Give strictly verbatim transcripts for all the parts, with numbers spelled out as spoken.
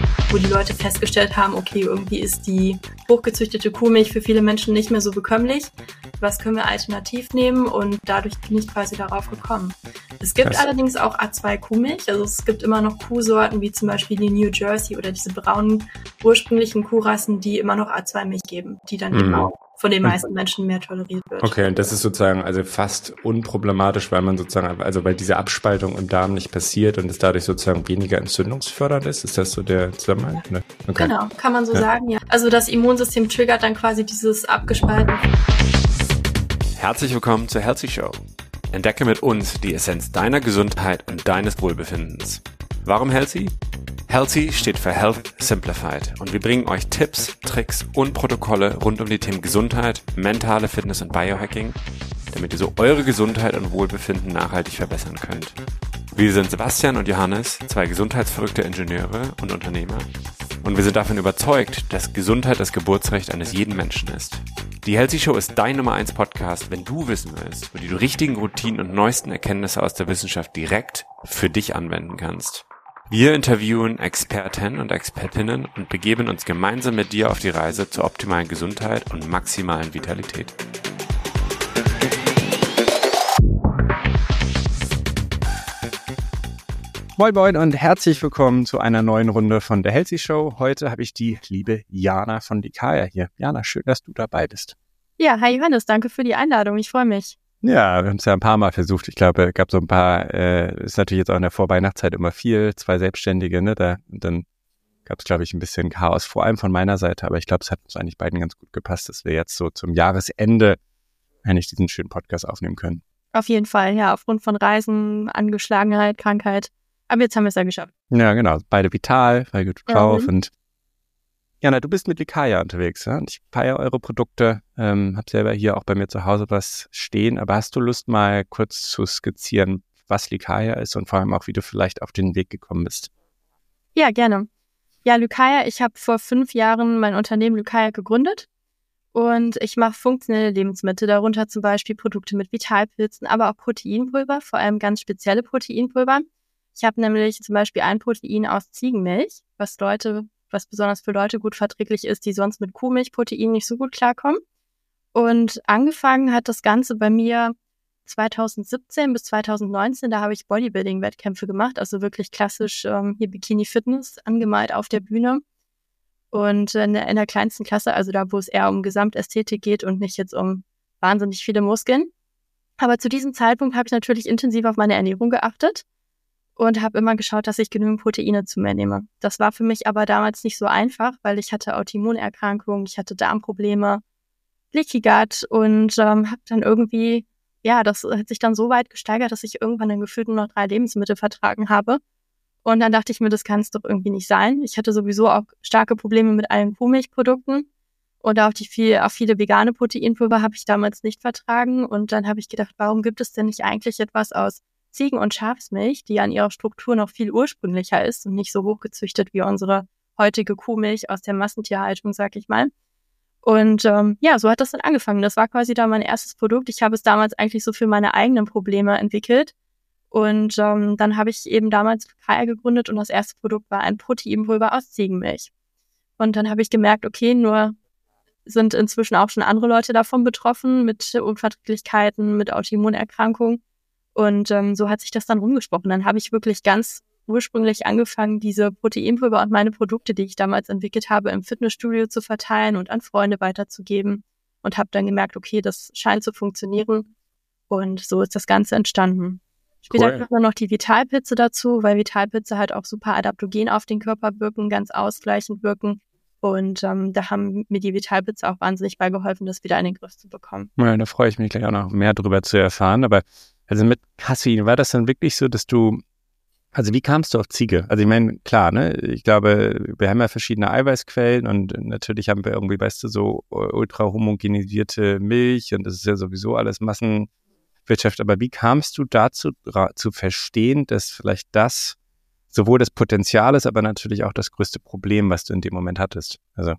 wo die Leute festgestellt haben, okay, irgendwie ist die hochgezüchtete Kuhmilch für viele Menschen nicht mehr so bekömmlich. Was können wir alternativ nehmen? Und dadurch bin ich quasi darauf gekommen. Es gibt Krass. allerdings auch A zwei Kuhmilch. Also es gibt immer noch Kuhsorten, wie zum Beispiel die New Jersey oder diese braunen ursprünglichen Kuhrassen, die immer noch A zwei Milch geben, die dann Mhm. eben auch von den meisten Menschen mehr toleriert wird. Okay, und das ist sozusagen also fast unproblematisch, weil man sozusagen, also weil diese Abspaltung im Darm nicht passiert und es dadurch sozusagen weniger entzündungsfördernd ist. Ist das so der Zusammenhang? Ne? Okay. Genau, kann man so Ja. sagen, ja. Also das Immunsystem triggert dann quasi dieses abgespalten. Herzlich willkommen zur Healthy Show. Entdecke mit uns die Essenz deiner Gesundheit und deines Wohlbefindens. Warum Healthy? Healthy steht für Health Simplified und wir bringen euch Tipps, Tricks und Protokolle rund um die Themen Gesundheit, mentale Fitness und Biohacking, damit ihr so eure Gesundheit und Wohlbefinden nachhaltig verbessern könnt. Wir sind Sebastian und Johannes, zwei gesundheitsverrückte Ingenieure und Unternehmer, und wir sind davon überzeugt, dass Gesundheit das Geburtsrecht eines jeden Menschen ist. Die Healthy Show ist dein Nummer eins Podcast, wenn du wissen willst, wie du die richtigen Routinen und neuesten Erkenntnisse aus der Wissenschaft direkt für dich anwenden kannst. Wir interviewen Experten und Expertinnen und begeben uns gemeinsam mit dir auf die Reise zur optimalen Gesundheit und maximalen Vitalität. Moin Moin und herzlich willkommen zu einer neuen Runde von der Healthy Show. Heute habe ich die liebe Jana von Lycaia hier. Jana, schön, dass du dabei bist. Ja, hi Johannes, danke für die Einladung, ich freue mich. Ja, wir haben es ja ein paar Mal versucht. Ich glaube, es gab so ein paar, äh, ist natürlich jetzt auch in der Vorweihnachtszeit immer viel, zwei Selbstständige, ne, da, und dann gab es, glaube ich, ein bisschen Chaos, vor allem von meiner Seite, aber ich glaube, es hat uns eigentlich beiden ganz gut gepasst, dass wir jetzt so zum Jahresende eigentlich diesen schönen Podcast aufnehmen können. Auf jeden Fall, ja, aufgrund von Reisen, Angeschlagenheit, Krankheit, aber jetzt haben wir es ja geschafft. Ja, genau, beide vital, beide gut drauf Mhm. und Jana, du bist mit Lycaia unterwegs, ja? Und ich feiere eure Produkte, ähm, habe selber hier auch bei mir zu Hause was stehen, aber hast du Lust, mal kurz zu skizzieren, was Lycaia ist und vor allem auch, wie du vielleicht auf den Weg gekommen bist? Ja, gerne. Ja, Lycaia, ich habe vor fünf Jahren mein Unternehmen Lycaia gegründet und ich mache funktionelle Lebensmittel, darunter zum Beispiel Produkte mit Vitalpilzen, aber auch Proteinpulver, vor allem ganz spezielle Proteinpulver. Ich habe nämlich zum Beispiel ein Protein aus Ziegenmilch, was Leute, was besonders für Leute gut verträglich ist, die sonst mit Kuhmilchprotein nicht so gut klarkommen. Und angefangen hat das Ganze bei mir zweitausendsiebzehn bis zweitausendneunzehn, da habe ich Bodybuilding-Wettkämpfe gemacht, also wirklich klassisch ähm, hier Bikini-Fitness angemalt auf der Bühne. Und in der, in der kleinsten Klasse, also da, wo es eher um Gesamtästhetik geht und nicht jetzt um wahnsinnig viele Muskeln. Aber zu diesem Zeitpunkt habe ich natürlich intensiv auf meine Ernährung geachtet und habe immer geschaut, dass ich genügend Proteine zu mir nehme. Das war für mich aber damals nicht so einfach, weil ich hatte Autoimmunerkrankungen, ich hatte Darmprobleme, Leaky Gut und ähm, habe dann irgendwie, ja, das hat sich dann so weit gesteigert, dass ich irgendwann dann gefühlt nur noch drei Lebensmittel vertragen habe. Und dann dachte ich mir, das kann es doch irgendwie nicht sein. Ich hatte sowieso auch starke Probleme mit allen Kuhmilchprodukten und auch die viel, auch viele vegane Proteinpulver habe ich damals nicht vertragen. Und dann habe ich gedacht, warum gibt es denn nicht eigentlich etwas aus Ziegen- und Schafsmilch, die an ihrer Struktur noch viel ursprünglicher ist und nicht so hochgezüchtet wie unsere heutige Kuhmilch aus der Massentierhaltung, sag ich mal. Und ähm, ja, so hat das dann angefangen. Das war quasi da mein erstes Produkt. Ich habe es damals eigentlich so für meine eigenen Probleme entwickelt. Und ähm, dann habe ich eben damals Lycaia gegründet und das erste Produkt war ein Proteinpulver aus Ziegenmilch. Und dann habe ich gemerkt, okay, nur sind inzwischen auch schon andere Leute davon betroffen, mit Unverträglichkeiten, mit Autoimmunerkrankungen. Und ähm, so hat sich das dann rumgesprochen. Dann habe ich wirklich ganz ursprünglich angefangen, diese Proteinpulver und meine Produkte, die ich damals entwickelt habe, im Fitnessstudio zu verteilen und an Freunde weiterzugeben. Und habe dann gemerkt, okay, das scheint zu funktionieren. Und so ist das Ganze entstanden. Später Cool. kommt dann noch die Vitalpilze dazu, weil Vitalpilze halt auch super adaptogen auf den Körper wirken, ganz ausgleichend wirken. Und ähm, da haben mir die Vitalpilze auch wahnsinnig bei geholfen, das wieder in den Griff zu bekommen. Ja, da freue ich mich gleich auch noch mehr drüber zu erfahren. Aber also mit Casein, war das dann wirklich so, dass du, also wie kamst du auf Ziege? Also ich meine, klar, ne, ich glaube, wir haben ja verschiedene Eiweißquellen und natürlich haben wir irgendwie, weißt du, so ultra homogenisierte Milch und das ist ja sowieso alles Massenwirtschaft. Aber wie kamst du dazu ra- zu verstehen, dass vielleicht das sowohl das Potenzial ist, aber natürlich auch das größte Problem, was du in dem Moment hattest? Also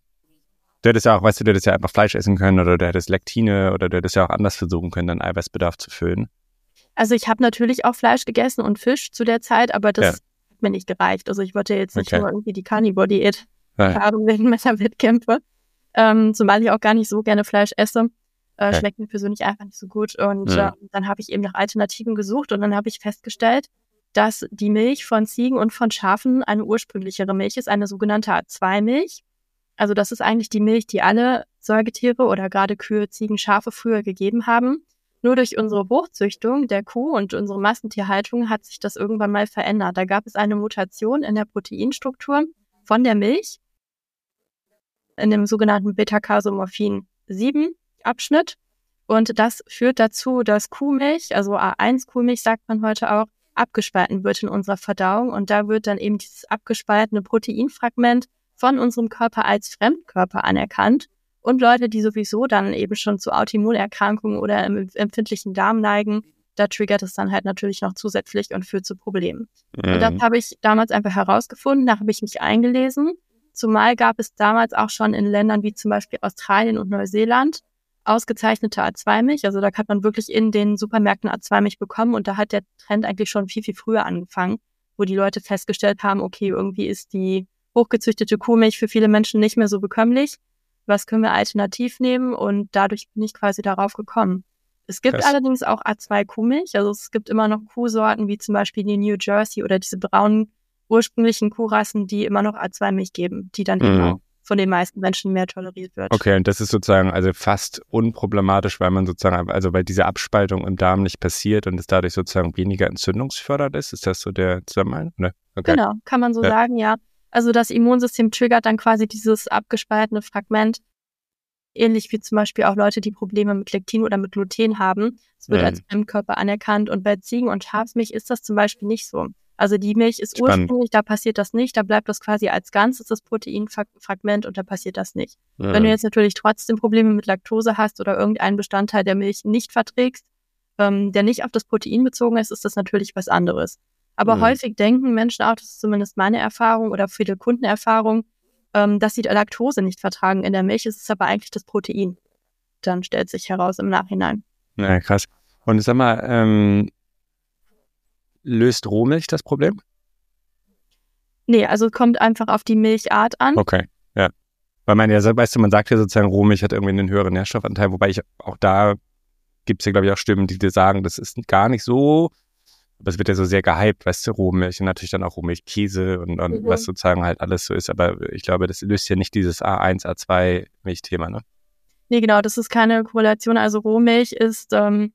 du hättest ja auch, weißt du, du hättest ja einfach Fleisch essen können oder du hättest Lektine oder du hättest ja auch anders versuchen können, deinen Eiweißbedarf zu füllen. Also ich habe natürlich auch Fleisch gegessen und Fisch zu der Zeit, aber das Ja. hat hat mir nicht gereicht. Also ich wollte jetzt nicht Okay. nur irgendwie die Carnivore-Diät Ja. fahren wegen meiner Wettkämpfe, ähm, zumal ich auch gar nicht so gerne Fleisch esse. Äh, Okay. Schmeckt mir persönlich einfach nicht so gut. Und Mhm. äh, dann habe ich eben nach Alternativen gesucht und dann habe ich festgestellt, dass die Milch von Ziegen und von Schafen eine ursprünglichere Milch ist, eine sogenannte A zwei Milch. Also das ist eigentlich die Milch, die alle Säugetiere oder gerade Kühe, Ziegen, Schafe früher gegeben haben. Nur durch unsere Hochzüchtung der Kuh und unsere Massentierhaltung hat sich das irgendwann mal verändert. Da gab es eine Mutation in der Proteinstruktur von der Milch, in dem sogenannten Beta-Casomorphin sieben Abschnitt. Und das führt dazu, dass Kuhmilch, also A eins Kuhmilch sagt man heute auch, abgespalten wird in unserer Verdauung. Und da wird dann eben dieses abgespaltene Proteinfragment von unserem Körper als Fremdkörper anerkannt. Und Leute, die sowieso dann eben schon zu Autoimmunerkrankungen oder im empfindlichen Darm neigen, da triggert es dann halt natürlich noch zusätzlich und führt zu Problemen. Mhm. Und das habe ich damals einfach herausgefunden, da habe ich mich eingelesen. Zumal gab es damals auch schon in Ländern wie zum Beispiel Australien und Neuseeland ausgezeichnete A zwei Milch. Also da hat man wirklich in den Supermärkten A zwei Milch bekommen und da hat der Trend eigentlich schon viel, viel früher angefangen, wo die Leute festgestellt haben, okay, irgendwie ist die hochgezüchtete Kuhmilch für viele Menschen nicht mehr so bekömmlich. Was können wir alternativ nehmen? Und dadurch bin ich quasi darauf gekommen. Es gibt Krass. allerdings auch A zwei Kuhmilch. Also es gibt immer noch Kuhsorten wie zum Beispiel die New Jersey oder diese braunen ursprünglichen Kuhrassen, die immer noch A zwei Milch geben, die dann eben Mhm. auch von den meisten Menschen mehr toleriert wird. Okay, und das ist sozusagen also fast unproblematisch, weil man sozusagen, also weil diese Abspaltung im Darm nicht passiert und es dadurch sozusagen weniger entzündungsfördernd ist. Ist das so der Zusammenhang? Ne? Okay. Genau, kann man so Ja. sagen, ja. Also das Immunsystem triggert dann quasi dieses abgespaltene Fragment, ähnlich wie zum Beispiel auch Leute, die Probleme mit Lektin oder mit Gluten haben. Es wird Mhm. als Fremdkörper anerkannt und bei Ziegen- und Schafsmilch ist das zum Beispiel nicht so. Also die Milch ist Spannend. ursprünglich, da passiert das nicht, da bleibt das quasi als Ganzes das Proteinfragment und da passiert das nicht. Mhm. Wenn du jetzt natürlich trotzdem Probleme mit Laktose hast oder irgendeinen Bestandteil der Milch nicht verträgst, ähm, der nicht auf das Protein bezogen ist, ist das natürlich was anderes. Aber Mhm. häufig denken Menschen auch, das ist zumindest meine Erfahrung oder viele Kundenerfahrung, ähm, dass sie Laktose nicht vertragen in der Milch, es ist aber eigentlich das Protein. Dann stellt sich heraus im Nachhinein. Ja, krass. Und sag mal, ähm, löst Rohmilch das Problem? Nee, also kommt einfach auf die Milchart an. Okay, ja. Weil man ja, weißt du, man sagt ja sozusagen, Rohmilch hat irgendwie einen höheren Nährstoffanteil, wobei ich auch da gibt es ja, glaube ich, auch Stimmen, die dir sagen, das ist gar nicht so, aber es wird ja so sehr gehypt, weißt du, Rohmilch und natürlich dann auch Rohmilchkäse und, und Mhm. was sozusagen halt alles so ist, aber ich glaube, das löst ja nicht dieses A eins, A zwei Milchthema, ne? Nee, genau, das ist keine Korrelation. Also Rohmilch ist ähm,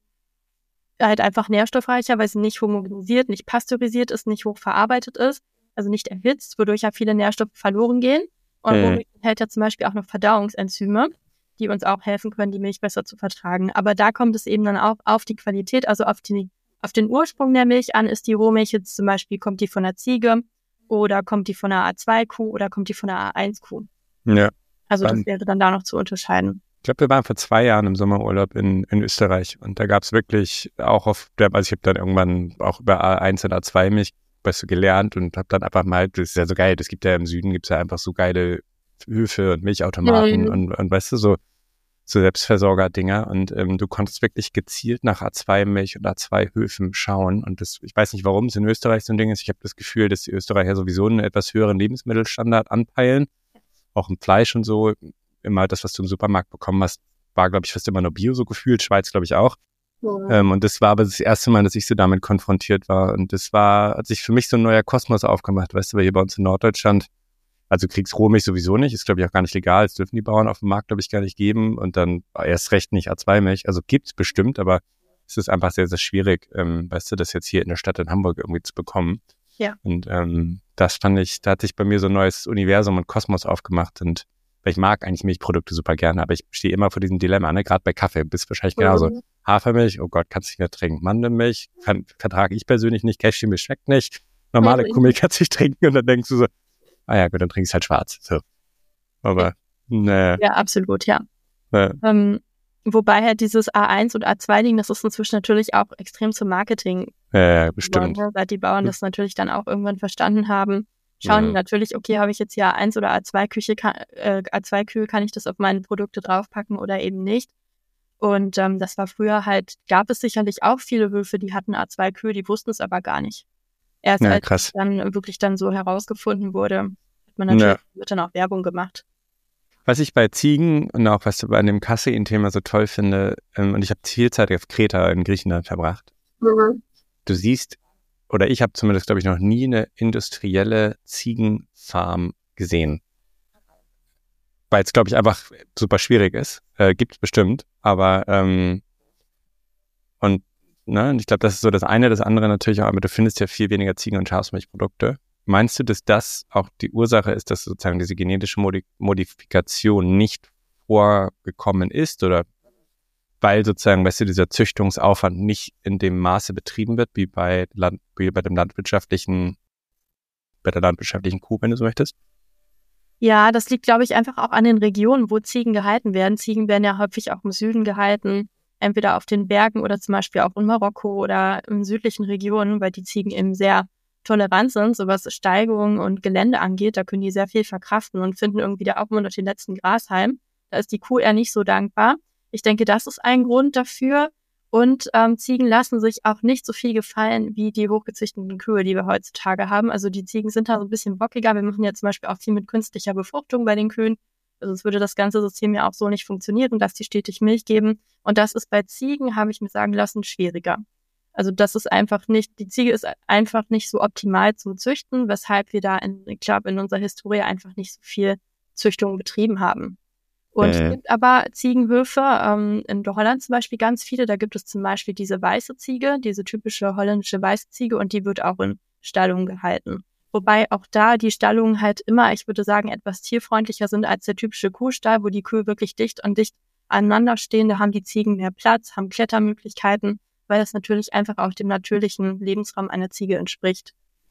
halt einfach nährstoffreicher, weil sie nicht homogenisiert, nicht pasteurisiert ist, nicht hochverarbeitet ist, also nicht erhitzt, wodurch ja viele Nährstoffe verloren gehen. Und Mhm. Rohmilch enthält ja zum Beispiel auch noch Verdauungsenzyme, die uns auch helfen können, die Milch besser zu vertragen. Aber da kommt es eben dann auch auf die Qualität, also auf, die, auf den Ursprung der Milch an. Ist die Rohmilch jetzt zum Beispiel, kommt die von der Ziege oder kommt die von einer A zwei Kuh oder kommt die von einer A eins Kuh? Ja. Also das Dann- wäre dann da noch zu unterscheiden. Ich glaube, wir waren vor zwei Jahren im Sommerurlaub in, in Österreich und da gab es wirklich auch auf der, also ich habe dann irgendwann auch über A eins und A zwei Milch weißt du, gelernt und habe dann einfach mal, das ist ja so geil, das gibt ja im Süden, gibt es ja einfach so geile Höfe und Milchautomaten Mhm. und, und weißt du, so, so Selbstversorger-Dinger und ähm, du konntest wirklich gezielt nach A zwei Milch und A zwei Höfen schauen und das, ich weiß nicht, warum es in Österreich so ein Ding ist, ich habe das Gefühl, dass die Österreicher sowieso einen etwas höheren Lebensmittelstandard anpeilen, auch im Fleisch und so, immer das, was du im Supermarkt bekommen hast, war, glaube ich, fast immer nur Bio so gefühlt, Schweiz, glaube ich, auch. Ähm, und das war aber das erste Mal, dass ich so damit konfrontiert war. Und das war, hat sich für mich so ein neuer Kosmos aufgemacht, weißt du, weil hier bei uns in Norddeutschland, also Kriegsrohmilch sowieso nicht, ist, glaube ich, auch gar nicht legal. Das dürfen die Bauern auf dem Markt, glaube ich, gar nicht geben. Und dann erst recht nicht A zwei Milch. Also gibt's bestimmt, aber es ist einfach sehr, sehr schwierig, ähm, weißt du, das jetzt hier in der Stadt in Hamburg irgendwie zu bekommen. Ja. Und ähm, das fand ich, da hat sich bei mir so ein neues Universum und Kosmos aufgemacht. Und weil ich mag eigentlich Milchprodukte super gerne, aber ich stehe immer vor diesem Dilemma, ne? Gerade bei Kaffee, bist wahrscheinlich genauso. Mhm. Hafermilch, oh Gott, kannst du nicht mehr trinken. Mandelmilch kann, vertrage ich persönlich nicht. Cashewmilch schmeckt nicht. Normale Mhm. Kuhmilch kannst du nicht trinken. Und dann denkst du so, ah ja, gut, dann trinkst du halt schwarz. So. Aber, ne, Ja, absolut, ja. ne, Ähm, wobei halt dieses A eins und A zwei Ding, das ist inzwischen natürlich auch extrem zum Marketing äh, geworden, bestimmt. ne? Seit die Bauern das natürlich dann auch irgendwann verstanden haben. Schauen die Mhm. natürlich, okay, habe ich jetzt hier A eins oder A zwei Küche, kann, äh, A zwei Kühe, kann ich das auf meine Produkte draufpacken oder eben nicht? Und ähm, das war früher halt, gab es sicherlich auch viele Höfe, die hatten A zwei Kühe, die wussten es aber gar nicht. Erst Ja, als krass. es dann wirklich dann so herausgefunden wurde, hat man natürlich Ja. wird dann auch Werbung gemacht. Was ich bei Ziegen und auch was bei dem Casein-Thema so toll finde, ähm, und ich habe viel Zeit auf Kreta in Griechenland verbracht. Mhm. Du siehst, oder ich habe zumindest, glaube ich, noch nie eine industrielle Ziegenfarm gesehen. Weil es, glaube ich, einfach super schwierig ist. Äh, gibt es bestimmt, aber ähm, und, ne, und ich glaube, das ist so das eine, das andere natürlich auch, aber du findest ja viel weniger Ziegen- und Schafsmilchprodukte. Meinst du, dass das auch die Ursache ist, dass sozusagen diese genetische Modi- Modifikation nicht vorgekommen ist oder weil sozusagen, weißt du, dieser Züchtungsaufwand nicht in dem Maße betrieben wird, wie bei Land, wie bei dem landwirtschaftlichen, bei der landwirtschaftlichen Kuh, wenn du so möchtest? Ja, das liegt, glaube ich, einfach auch an den Regionen, wo Ziegen gehalten werden. Ziegen werden ja häufig auch im Süden gehalten, entweder auf den Bergen oder zum Beispiel auch in Marokko oder in südlichen Regionen, weil die Ziegen eben sehr tolerant sind, so was Steigung und Gelände angeht. Da können die sehr viel verkraften und finden irgendwie da auch immer noch den letzten Grashalm. Da ist die Kuh eher nicht so dankbar. Ich denke, das ist ein Grund dafür. Und ähm, Ziegen lassen sich auch nicht so viel gefallen wie die hochgezüchteten Kühe, die wir heutzutage haben. Also die Ziegen sind da so ein bisschen bockiger. Wir machen ja zum Beispiel auch viel mit künstlicher Befruchtung bei den Kühen. Sonst würde das ganze System ja auch so nicht funktionieren, dass die stetig Milch geben. Und das ist bei Ziegen, habe ich mir sagen lassen, schwieriger. Also das ist einfach nicht, die Ziege ist einfach nicht so optimal zum Züchten, weshalb wir da, in, ich glaube, in unserer Historie einfach nicht so viel Züchtung betrieben haben. Und es Mhm. gibt aber Ziegenhöfe, ähm, in Holland zum Beispiel ganz viele, da gibt es zum Beispiel diese weiße Ziege, diese typische holländische weiße Ziege und die wird auch in Stallungen gehalten. Wobei auch da die Stallungen halt immer, ich würde sagen, etwas tierfreundlicher sind als der typische Kuhstall, wo die Kühe wirklich dicht und dicht aneinander stehen. Da haben die Ziegen mehr Platz, haben Klettermöglichkeiten, weil das natürlich einfach auch dem natürlichen Lebensraum einer Ziege entspricht.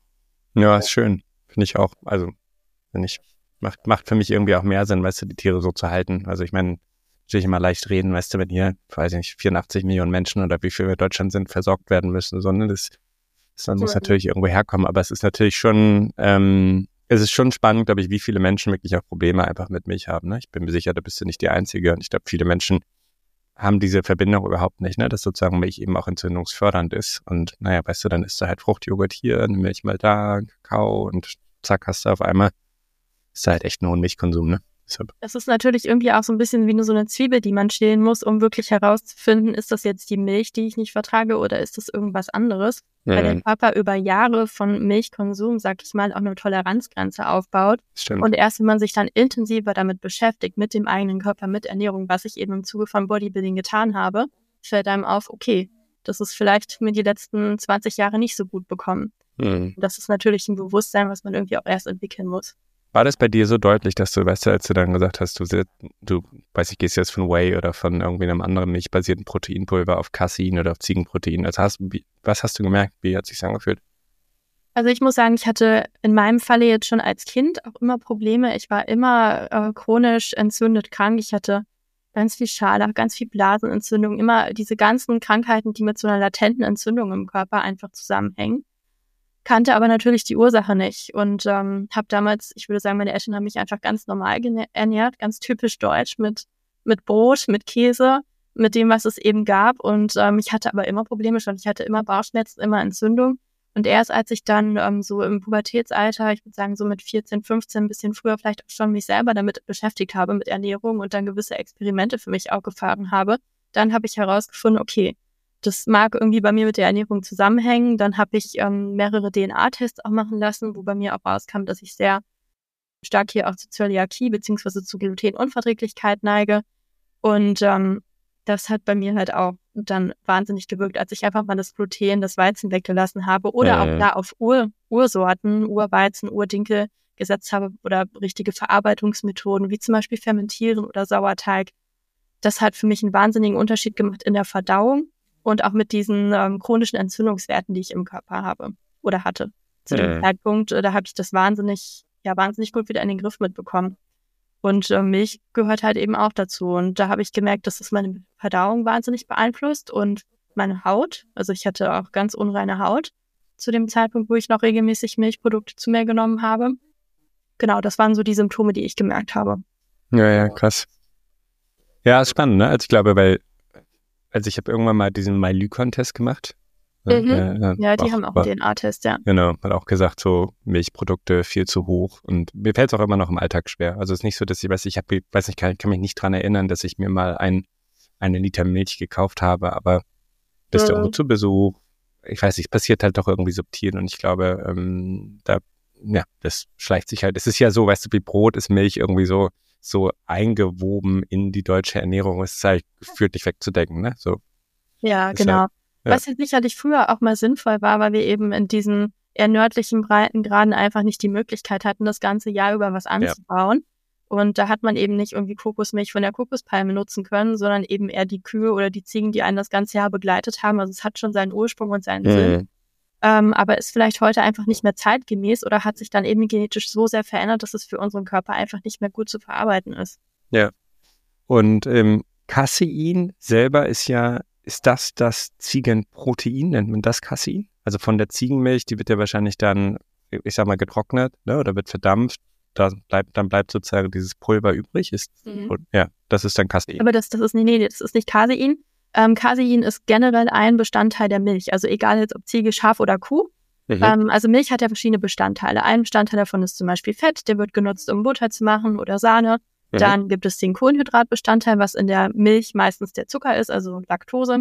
Ja, ist schön. Finde ich auch. Also, finde ich, macht, macht für mich irgendwie auch mehr Sinn, weißt du, die Tiere so zu halten. Also ich meine, natürlich immer leicht reden, weißt du, wenn hier, weiß ich nicht, vierundachtzig Millionen Menschen oder wie viel wir in Deutschland sind, versorgt werden müssen, sondern das, das dann muss natürlich irgendwo herkommen. Aber es ist natürlich schon, ähm, es ist schon spannend, glaube ich, wie viele Menschen wirklich auch Probleme einfach mit Milch haben. Ne? Ich bin mir sicher, da bist du nicht die Einzige. Und ich glaube, viele Menschen haben diese Verbindung überhaupt nicht, ne? Dass sozusagen Milch eben auch entzündungsfördernd ist. Und naja, weißt du, dann isst du halt Fruchtjoghurt hier, eine Milch mal da, Kakao und zack, hast du auf einmal, ist halt echt ein hohen Milchkonsum, ne? Deshalb. Das ist natürlich irgendwie auch so ein bisschen wie nur so eine Zwiebel, die man schälen muss, um wirklich herauszufinden, ist das jetzt die Milch, die ich nicht vertrage, oder ist das irgendwas anderes? Ja, Weil der Körper über Jahre von Milchkonsum, sag ich mal, auch eine Toleranzgrenze aufbaut. stimmt. Und erst wenn man sich dann intensiver damit beschäftigt, mit dem eigenen Körper, mit Ernährung, was ich eben im Zuge von Bodybuilding getan habe, fällt einem auf, okay, das ist vielleicht mir die letzten zwanzig Jahre nicht so gut bekommen. Mhm. Das ist natürlich ein Bewusstsein, was man irgendwie auch erst entwickeln muss. War das bei dir so deutlich, dass du, weißt du, als du dann gesagt hast, du, du weiß ich, gehst jetzt von Whey oder von irgendwie einem anderen milchbasierten Proteinpulver auf Casein oder auf Ziegenprotein. Also hast, wie, was hast du gemerkt? Wie hat es sich angefühlt? Also ich muss sagen, ich hatte in meinem Falle jetzt schon als Kind auch immer Probleme. Ich war immer äh, chronisch entzündet krank. Ich hatte ganz viel Scharlach, ganz viel Blasenentzündung, immer diese ganzen Krankheiten, die mit so einer latenten Entzündung im Körper einfach zusammenhängen. Kannte aber natürlich die Ursache nicht und ähm, habe damals, ich würde sagen, meine Eltern haben mich einfach ganz normal gene- ernährt, ganz typisch deutsch mit mit Brot, mit Käse, mit dem, was es eben gab und ähm, ich hatte aber immer Probleme schon. Ich hatte immer Bauchschmerzen, immer Entzündung und erst als ich dann ähm, so im Pubertätsalter, ich würde sagen so mit vierzehn, fünfzehn, ein bisschen früher vielleicht auch schon mich selber damit beschäftigt habe, mit Ernährung und dann gewisse Experimente für mich auch gefahren habe, dann habe ich herausgefunden, okay, das mag irgendwie bei mir mit der Ernährung zusammenhängen. Dann habe ich ähm, mehrere D N A-Tests auch machen lassen, wo bei mir auch rauskam, dass ich sehr stark hier auch zu Zöliakie beziehungsweise zu Glutenunverträglichkeit neige. Und ähm, das hat bei mir halt auch dann wahnsinnig gewirkt, als ich einfach mal das Gluten, das Weizen weggelassen habe oder äh. auch da auf Ur, Ursorten, Urweizen, Urdinkel gesetzt habe oder richtige Verarbeitungsmethoden, wie zum Beispiel Fermentieren oder Sauerteig. Das hat für mich einen wahnsinnigen Unterschied gemacht in der Verdauung. Und auch mit diesen ähm, chronischen Entzündungswerten, die ich im Körper habe oder hatte. Zu dem Mhm. Zeitpunkt, äh, da habe ich das wahnsinnig, ja, wahnsinnig gut wieder in den Griff mitbekommen. Und äh, Milch gehört halt eben auch dazu. Und da habe ich gemerkt, dass das meine Verdauung wahnsinnig beeinflusst und meine Haut. Also ich hatte auch ganz unreine Haut zu dem Zeitpunkt, wo ich noch regelmäßig Milchprodukte zu mir genommen habe. Genau, das waren so die Symptome, die ich gemerkt habe. Ja, ja, krass. Ja, ist spannend, ne? Also ich glaube, weil Also ich habe irgendwann mal diesen MyLucon-Test gemacht Ne? Mhm. Äh, Ja, die auch, haben auch war, einen D N A-Test, ja. Genau, hat auch gesagt, so Milchprodukte viel zu hoch. Und mir fällt es auch immer noch im Alltag schwer. Also es ist nicht so, dass ich weiß, ich hab, weiß nicht, kann, kann mich nicht dran erinnern, dass ich mir mal ein, eine Liter Milch gekauft habe, aber bist du Mhm. irgendwo zu Besuch, ich weiß nicht, es passiert halt doch irgendwie subtil und ich glaube, ähm, da, ja, das schleicht sich halt, es ist ja so, weißt du, wie Brot ist Milch irgendwie so, so eingewoben in die deutsche Ernährung, es ist halt gefühlt nicht wegzudenken, ne, so. Ja, Ist genau. halt, ja. Was ja sicherlich früher auch mal sinnvoll war, weil wir eben in diesen eher nördlichen Breitengraden einfach nicht die Möglichkeit hatten, das ganze Jahr über was anzubauen. Und da hat man eben nicht irgendwie Kokosmilch von der Kokospalme nutzen können, sondern eben eher die Kühe oder die Ziegen, die einen das ganze Jahr begleitet haben. Also es hat schon seinen Ursprung und seinen Sinn. Mhm. Ähm, aber ist vielleicht heute einfach nicht mehr zeitgemäß oder hat sich dann eben genetisch so sehr verändert, dass es für unseren Körper einfach nicht mehr gut zu verarbeiten ist. Ja. Und ähm, Casein selber ist ja, ist das das Ziegenprotein, nennt man das Casein? Also von der Ziegenmilch, die wird ja wahrscheinlich dann, ich sag mal, getrocknet, ne, oder wird verdampft. Da bleibt, dann bleibt sozusagen dieses Pulver übrig. Ist, Mhm. und, ja, das ist dann Casein. Aber das, das ist, nee, nee, das ist nicht Casein. Ähm, Casein ist generell ein Bestandteil der Milch. Also egal jetzt ob Ziege, Schaf oder Kuh. Mhm. Ähm, also Milch hat ja verschiedene Bestandteile. Ein Bestandteil davon ist zum Beispiel Fett, der wird genutzt, um Butter zu machen oder Sahne. Mhm. Dann gibt es den Kohlenhydratbestandteil, was in der Milch meistens der Zucker ist, also Laktose.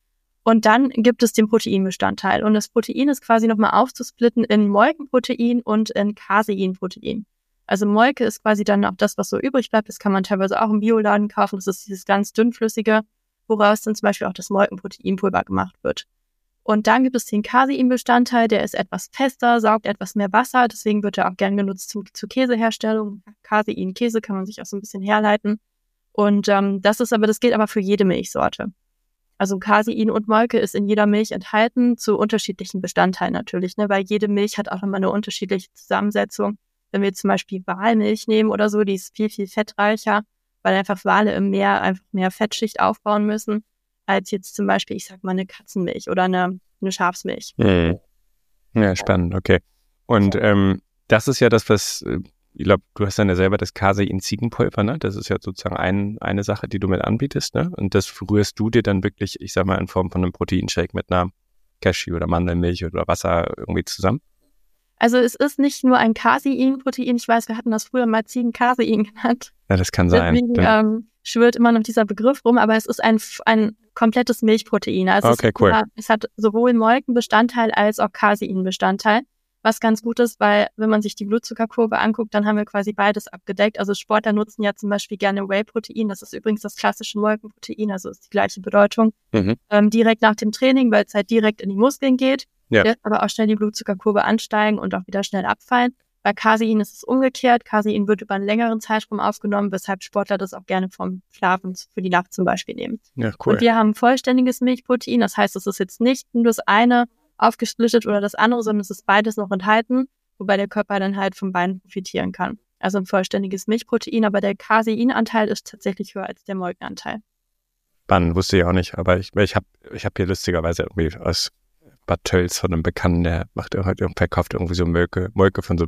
Und dann gibt es den Proteinbestandteil. Und das Protein ist quasi nochmal aufzusplitten in Molkenprotein und in Caseinprotein. Also Molke ist quasi dann auch das, was so übrig bleibt. Das kann man teilweise auch im Bioladen kaufen. Das ist dieses ganz dünnflüssige, woraus dann zum Beispiel auch das Molkenproteinpulver gemacht wird. Und dann gibt es den Caseinbestandteil, der ist etwas fester, saugt etwas mehr Wasser. Deswegen wird er auch gern genutzt zu, zur Käseherstellung. Casein, Käse kann man sich auch so ein bisschen herleiten. Und ähm, das ist aber, das gilt aber für jede Milchsorte. Also Casein und Molke ist in jeder Milch enthalten, zu unterschiedlichen Bestandteilen natürlich, ne? Weil jede Milch hat auch immer eine unterschiedliche Zusammensetzung. Wenn wir zum Beispiel Walmilch nehmen oder so, die ist viel, viel fettreicher, weil einfach Wale im Meer einfach mehr Fettschicht aufbauen müssen, als jetzt zum Beispiel, ich sag mal, eine Katzenmilch oder eine, eine Schafsmilch. Mhm. Ja, spannend, okay. Und ähm, das ist ja das, was, ich glaube, du hast dann ja selber das Casein-Ziegenpulver, ne? Das ist ja sozusagen ein, eine Sache, die du mit anbietest, ne? Und das rührst du dir dann wirklich, ich sag mal, in Form von einem Proteinshake mit einer Cashew- oder Mandelmilch oder Wasser irgendwie zusammen? Also es ist nicht nur ein Casein-Protein, ich weiß, wir hatten das früher mal Ziegen-Casein genannt. Ja, das kann sein. Deswegen Dann, ähm, schwirrt immer noch dieser Begriff rum, aber es ist ein, ein komplettes Milchprotein. Also okay, es, cool. hat, es hat sowohl Molkenbestandteil als auch Caseinbestandteil, was ganz gut ist, weil wenn man sich die Blutzuckerkurve anguckt, dann haben wir quasi beides abgedeckt. Also Sportler nutzen ja zum Beispiel gerne Whey-Protein, das ist übrigens das klassische Molkenprotein, also ist die gleiche Bedeutung, Mhm. ähm, direkt nach dem Training, weil es halt direkt in die Muskeln geht. Ja. Lässt aber auch schnell die Blutzuckerkurve ansteigen und auch wieder schnell abfallen. Bei Casein ist es umgekehrt. Casein wird über einen längeren Zeitraum aufgenommen, weshalb Sportler das auch gerne vom Schlafen für die Nacht zum Beispiel nehmen. Ja, cool. Und wir haben vollständiges Milchprotein. Das heißt, es ist jetzt nicht nur das eine aufgesplittet oder das andere, sondern es ist beides noch enthalten, wobei der Körper dann halt von beiden profitieren kann. Also ein vollständiges Milchprotein, aber der Caseinanteil ist tatsächlich höher als der Molkenanteil. Spannend, wusste ich auch nicht, aber ich, ich habe ich hab hier lustigerweise irgendwie aus Bad Tölz von einem Bekannten, der macht heute verkauft irgendwie so Molke, Molke von so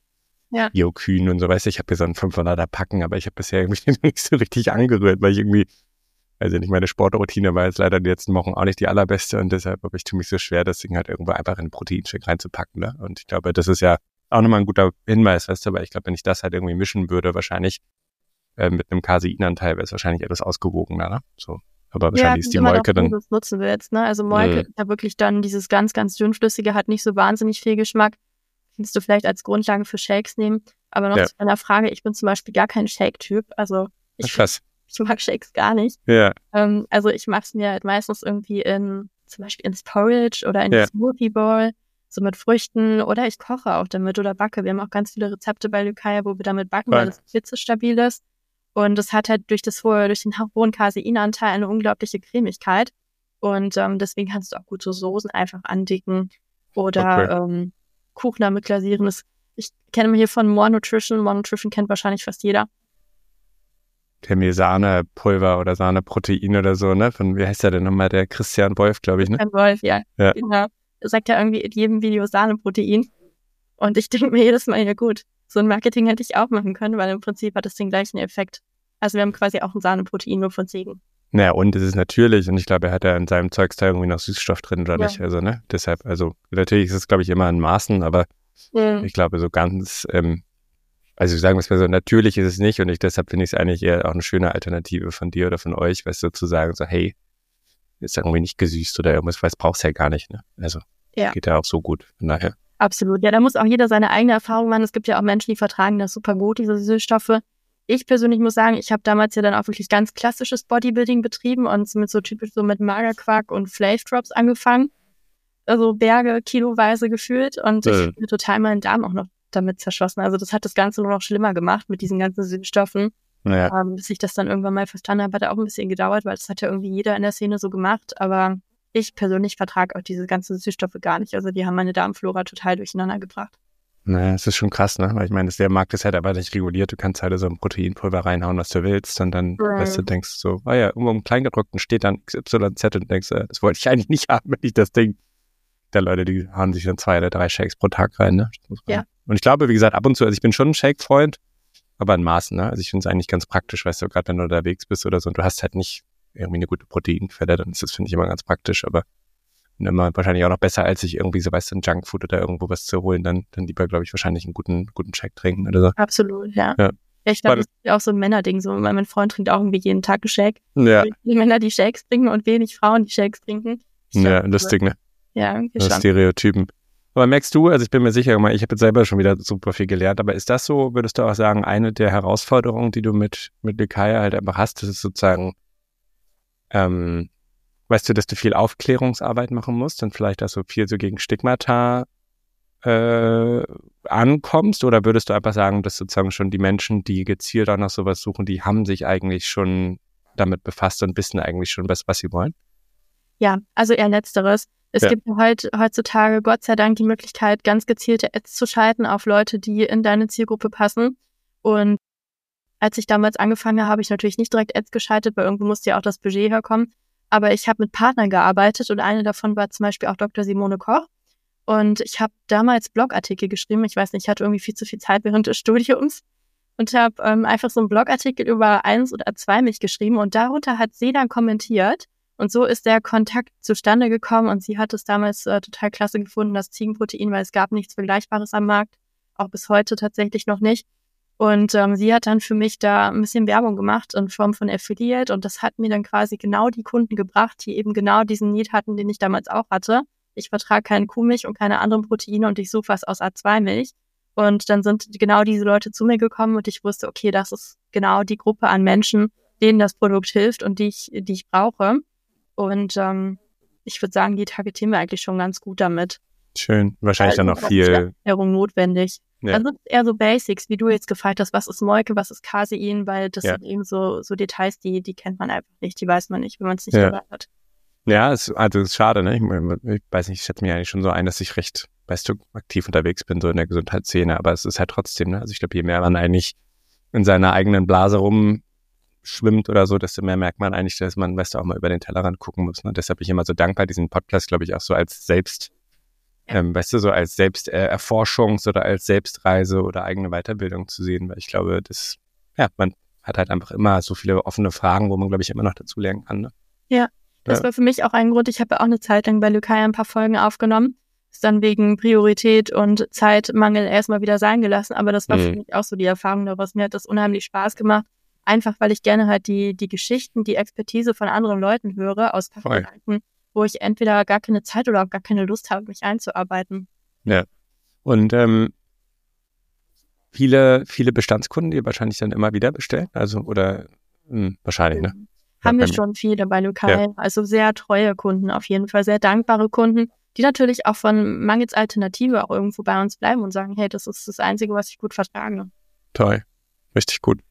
Ja. Bio-Kühen und so, weißt du, ich habe hier so einen fünfhunderter Packen, aber ich habe bisher irgendwie nicht so richtig angerührt, weil ich irgendwie, also nicht meine Sportroutine war jetzt leider die letzten Wochen auch nicht die allerbeste und deshalb habe ich tue mich so schwer, das Ding halt irgendwo einfach in einen Proteinshake reinzupacken, ne? Und ich glaube, das ist ja auch nochmal ein guter Hinweis, weißt du, weil ich glaube, wenn ich das halt irgendwie mischen würde, wahrscheinlich äh, mit einem Caseinanteil wäre es wahrscheinlich etwas ausgewogener, ne? So. Aber wahrscheinlich Ja, ist die immer Molke noch, dann. wie du es nutzen willst, ne? Also Molke Mhm. ist ja wirklich dann dieses ganz, ganz dünnflüssige, hat nicht so wahnsinnig viel Geschmack. Kannst du vielleicht als Grundlage für Shakes nehmen. Aber noch Ja. zu deiner Frage, ich bin zum Beispiel gar kein Shake-Typ. Also Ach, ich, krass. ich mag Shakes gar nicht. Ja. Ähm, also ich mache es mir halt meistens irgendwie in, zum Beispiel ins Porridge oder in Ja. die Smoothie Bowl, so mit Früchten, oder ich koche auch damit oder backe. Wir haben auch ganz viele Rezepte bei Lycaia, wo wir damit backen, Cool. weil es hitzestabil ist. Und es hat halt durch das hohe, durch den hohen Caseinanteil eine unglaubliche Cremigkeit. Und ähm, deswegen kannst du auch gut so Soßen einfach andicken oder ähm, Kuchen damit glasieren. Das, ich kenne mal hier von More Nutrition. More Nutrition kennt wahrscheinlich fast jeder. Der mir Sahnepulver oder Sahneprotein oder so, ne? Von, wie heißt der denn nochmal? Der Christian Wolf, glaube ich, ne? Ein Wolf, ja. Ja. Genau. Er sagt ja irgendwie in jedem Video Sahneprotein. Und ich denke mir jedes Mal, ja gut, so ein Marketing hätte ich auch machen können, weil im Prinzip hat es den gleichen Effekt. Also wir haben quasi auch ein Sahneprotein, nur von Ziegen. Naja, und es ist natürlich, und ich glaube, er hat ja in seinem Zeugs da irgendwie noch Süßstoff drin, oder Ja. nicht? Also, ne? Deshalb, also, natürlich ist es, glaube ich, immer in Maßen, aber Mhm. ich glaube, so ganz, ähm, also sagen wir es mal so, natürlich ist es nicht und ich, deshalb finde ich es eigentlich eher auch eine schöne Alternative von dir oder von euch, weißt du, zu sagen, so, hey, ist irgendwie nicht gesüßt oder irgendwas, weil es brauchst du ja gar nicht, ne? Also, Ja. geht ja auch so gut, von daher. Absolut. Ja, da muss auch jeder seine eigene Erfahrung machen. Es gibt ja auch Menschen, die vertragen das super gut, diese Süßstoffe. Ich persönlich muss sagen, ich habe damals ja dann auch wirklich ganz klassisches Bodybuilding betrieben und mit so typisch so mit Magerquark und Flav Drops angefangen. Also Berge kiloweise gefühlt und ich Mhm. habe mir total meinen Darm auch noch damit zerschossen. Also das hat das Ganze nur noch schlimmer gemacht mit diesen ganzen Süßstoffen. Naja, Ähm, bis ich das dann irgendwann mal verstanden habe, hat auch ein bisschen gedauert, weil das hat ja irgendwie jeder in der Szene so gemacht. Aber ich persönlich vertrage auch diese ganzen Süßstoffe gar nicht. Also die haben meine Darmflora total durcheinander gebracht. naja, es ist schon krass, ne? Weil ich meine, das- der Markt ist halt aber nicht reguliert. Du kannst halt so ein Proteinpulver reinhauen, was du willst und dann, Mhm. weißt du, denkst so, ah ja, irgendwo im Kleingedruckten steht dann X Y Z und denkst, äh, das wollte ich eigentlich nicht haben, wenn ich das Ding. Der Leute, die hauen sich dann zwei oder drei Shakes pro Tag rein, ne? Das muss man- Ja. Und ich glaube, wie gesagt, ab und zu, also ich bin schon ein Shake-Freund, aber in Maßen, ne? Also ich finde es eigentlich ganz praktisch, weißt du, gerade wenn du unterwegs bist oder so und du hast halt nicht irgendwie eine gute Proteinquelle, dann ist das, finde ich, immer ganz praktisch, aber immer wahrscheinlich auch noch besser, als sich irgendwie so, weißt du, ein Junkfood oder irgendwo was zu holen, dann, dann lieber, glaube ich, wahrscheinlich einen guten, guten Shake trinken oder so. Absolut, ja. Ja. Ja, ich glaube, das ist ja auch so ein Männerding. So, weil mein Freund trinkt auch irgendwie jeden Tag einen Shake. Ja, Die Männer, die Shakes trinken und wenig Frauen, die Shakes trinken. Ich ja, glaub, lustig, ne? Ja, irgendwie Das schon. Stereotypen. Aber merkst du, also ich bin mir sicher, ich habe jetzt selber schon wieder super viel gelernt, aber ist das so, würdest du auch sagen, eine der Herausforderungen, die du mit, mit Lycaia halt einfach hast, das ist sozusagen, ähm, weißt du, dass du viel Aufklärungsarbeit machen musst und vielleicht auch so viel so gegen Stigmata äh, ankommst, oder würdest du einfach sagen, dass sozusagen schon die Menschen, die gezielt auch nach sowas suchen, die haben sich eigentlich schon damit befasst und wissen eigentlich schon, was, was sie wollen? Ja, also eher Letzteres. Es Ja. gibt heut, heutzutage Gott sei Dank die Möglichkeit, ganz gezielte Ads zu schalten auf Leute, die in deine Zielgruppe passen. Und als ich damals angefangen habe, habe ich natürlich nicht direkt Ads geschaltet, weil irgendwo musste ja auch das Budget herkommen. Aber ich habe mit Partnern gearbeitet und eine davon war zum Beispiel auch Doktor Simone Koch. Und ich habe damals Blogartikel geschrieben. Ich weiß nicht, ich hatte irgendwie viel zu viel Zeit während des Studiums und habe ähm, einfach so einen Blogartikel über eins oder zwei mich geschrieben und darunter hat sie dann kommentiert. Und so ist der Kontakt zustande gekommen und sie hat es damals äh, total klasse gefunden, das Ziegenprotein, weil es gab nichts Vergleichbares am Markt, auch bis heute tatsächlich noch nicht. Und ähm, sie hat dann für mich da ein bisschen Werbung gemacht in Form von Affiliate und das hat mir dann quasi genau die Kunden gebracht, die eben genau diesen Need hatten, den ich damals auch hatte. Ich vertrage keine Kuhmilch und keine anderen Proteine und ich suche was aus A zwei Milch. Und dann sind genau diese Leute zu mir gekommen und ich wusste, okay, das ist genau die Gruppe an Menschen, denen das Produkt hilft und die ich, die ich brauche. Und ähm, ich würde sagen, die targetieren wir eigentlich schon ganz gut damit. Schön. Wahrscheinlich dann noch Also, viel. Erklärung notwendig. Ja. Also eher so Basics, wie du jetzt gefragt hast, was ist Molke, was ist Casein, weil das Ja. sind eben so, so Details, die, die kennt man einfach nicht, die weiß man nicht, wenn man es nicht Ja. gehört hat. Ja, es, also es ist schade, ne? Ich, mein, ich weiß nicht, ich schätze mich eigentlich schon so ein, dass ich recht, weißt du, aktiv unterwegs bin, so in der Gesundheitsszene, aber es ist halt trotzdem, ne? Also ich glaube, je mehr man eigentlich in seiner eigenen Blase rumschwimmt oder so, desto mehr merkt man eigentlich, dass man, weißt du, auch mal über den Tellerrand gucken muss. Ne? Deshalb bin ich immer so dankbar, diesen Podcast, glaube ich, auch so als Selbst, ähm, weißt du, so als Selbsterforschungs- oder als Selbstreise oder eigene Weiterbildung zu sehen, weil ich glaube, das, ja, man hat halt einfach immer so viele offene Fragen, wo man, glaube ich, immer noch dazu lernen kann. Ne? Ja, das Ja. war für mich auch ein Grund. Ich habe ja auch eine Zeit lang bei Lycaia ein paar Folgen aufgenommen. Ist dann wegen Priorität und Zeitmangel erstmal wieder sein gelassen. Aber das war Mhm. für mich auch so die Erfahrung daraus. Mir hat das unheimlich Spaß gemacht. Einfach, weil ich gerne halt die, die Geschichten, die Expertise von anderen Leuten höre, aus Voll. Fachbereichen, wo ich entweder gar keine Zeit oder auch gar keine Lust habe, mich einzuarbeiten. Und ähm, viele, viele Bestandskunden, die wahrscheinlich dann immer wieder bestellen, also oder mh, wahrscheinlich, ne? Haben Ja, wir bei mir. schon viele bei Lycaia. Also sehr treue Kunden auf jeden Fall, sehr dankbare Kunden, die natürlich auch von mangels Alternative auch irgendwo bei uns bleiben und sagen, hey, das ist das Einzige, was ich gut vertrage. Toll, richtig gut.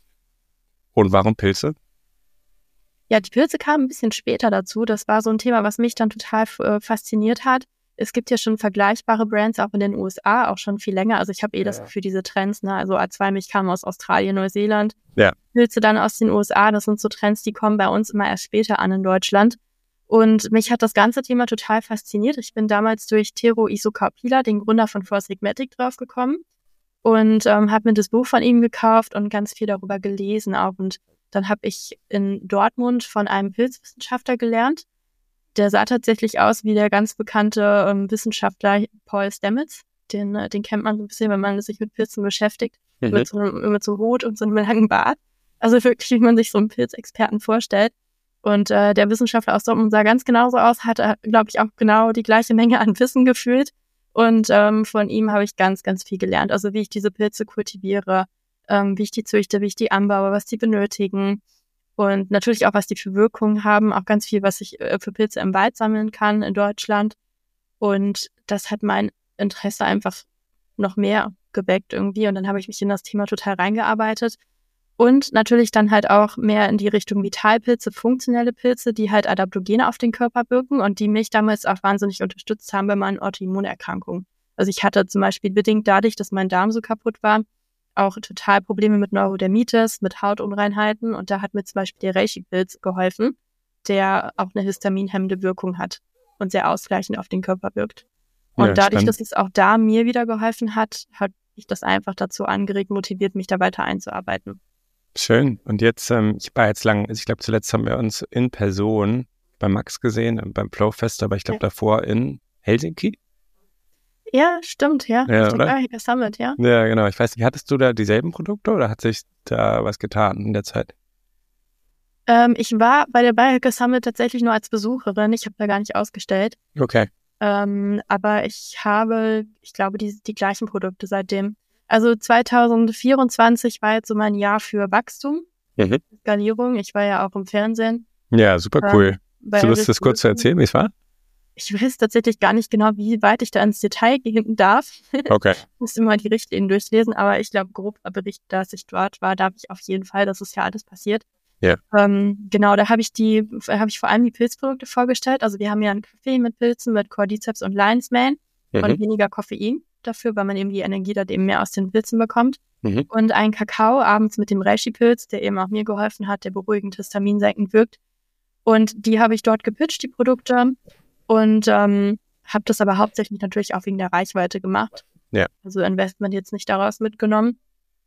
Und warum Pilze? Ja, die Pilze kamen ein bisschen später dazu. Das war so ein Thema, was mich dann total äh, fasziniert hat. Es gibt ja schon vergleichbare Brands auch in den U S A, auch schon viel länger. Also ich habe eh das Ja. Gefühl, diese Trends, ne? Also A zwei Milch kam aus Australien, Neuseeland. Ja. Pilze dann aus den U S A, das sind so Trends, die kommen bei uns immer erst später an in Deutschland. Und mich hat das ganze Thema total fasziniert. Ich bin damals durch Tero Isocarpila, den Gründer von Force Sigmatic, draufgekommen und ähm, habe mir das Buch von ihm gekauft und ganz viel darüber gelesen auch. Und dann habe ich in Dortmund von einem Pilzwissenschaftler gelernt. Der sah tatsächlich aus wie der ganz bekannte ähm, Wissenschaftler Paul Stamets. Den, äh, den kennt man so ein bisschen, wenn man sich mit Pilzen beschäftigt. Mhm. Mit, so einem, mit so einem Hut und so einem langen Bart. Also wirklich, wie man sich so einen Pilzexperten vorstellt. Und äh, der Wissenschaftler aus Dortmund sah ganz genauso aus, hatte, glaube ich, auch genau die gleiche Menge an Wissen gefühlt. Und ähm, von ihm habe ich ganz, ganz viel gelernt. Also wie ich diese Pilze kultiviere, ähm, wie ich die züchte, wie ich die anbaue, was die benötigen. Und natürlich auch, was die für Wirkungen haben. Auch ganz viel, was ich äh, für Pilze im Wald sammeln kann in Deutschland. Und das hat mein Interesse einfach noch mehr geweckt irgendwie. Und dann habe ich mich in das Thema total reingearbeitet. Und natürlich dann halt auch mehr in die Richtung Vitalpilze, funktionelle Pilze, die halt Adaptogene auf den Körper wirken und die mich damals auch wahnsinnig unterstützt haben bei meinen Autoimmunerkrankungen. Also ich hatte zum Beispiel bedingt dadurch, dass mein Darm so kaputt war, auch total Probleme mit Neurodermitis, mit Hautunreinheiten. Und da hat mir zum Beispiel der Reishi-Pilz geholfen, der auch eine histaminhemmende Wirkung hat und sehr ausgleichend auf den Körper wirkt. Und ja, dadurch, spannend. Dass es auch da mir wieder geholfen hat, hat mich das einfach dazu angeregt, motiviert, mich da weiter einzuarbeiten. Schön. Und jetzt, ähm, ich war jetzt lang, also ich glaube, zuletzt haben wir uns in Person bei Max gesehen, beim Flowfest, aber ich glaube ja. davor in Helsinki. Ja, stimmt, ja. Ja, ich oder? Biohacker Summit, ja. Ja, genau. Ich weiß nicht, hattest du da dieselben Produkte oder hat sich da was getan in der Zeit? Ähm, ich war bei der Biohacker Summit tatsächlich nur als Besucherin. Ich habe da gar nicht ausgestellt. Okay. Ähm, aber ich habe, ich glaube, die, die gleichen Produkte seitdem. Also zwanzig vierundzwanzig war jetzt so mein Jahr für Wachstum, mhm. Skalierung. Ich war ja auch im Fernsehen. Ja, super cool. Ähm, du Lust, das kurz zu erzählen, wie es war? Ich weiß tatsächlich gar nicht genau, wie weit ich da ins Detail gehen darf. Okay. Ich muss immer die Richtlinien durchlesen, aber ich glaube, grob berichten, dass ich dort war, darf ich auf jeden Fall. Das ist ja alles passiert. Ja. Ähm, genau, da habe ich die, habe ich vor allem die Pilzprodukte vorgestellt. Also wir haben ja einen Kaffee mit Pilzen, mit Cordyceps und Lion's Mane mhm. und weniger Koffein dafür, weil man eben die Energie dort eben mehr aus den Pilzen bekommt. Mhm. Und einen Kakao abends mit dem Reishi-Pilz, der eben auch mir geholfen hat, der beruhigend, histaminsenkend wirkt. Und die habe ich dort gepitcht, die Produkte. Und ähm, habe das aber hauptsächlich natürlich auch wegen der Reichweite gemacht. Ja. Also Investment jetzt nicht daraus mitgenommen.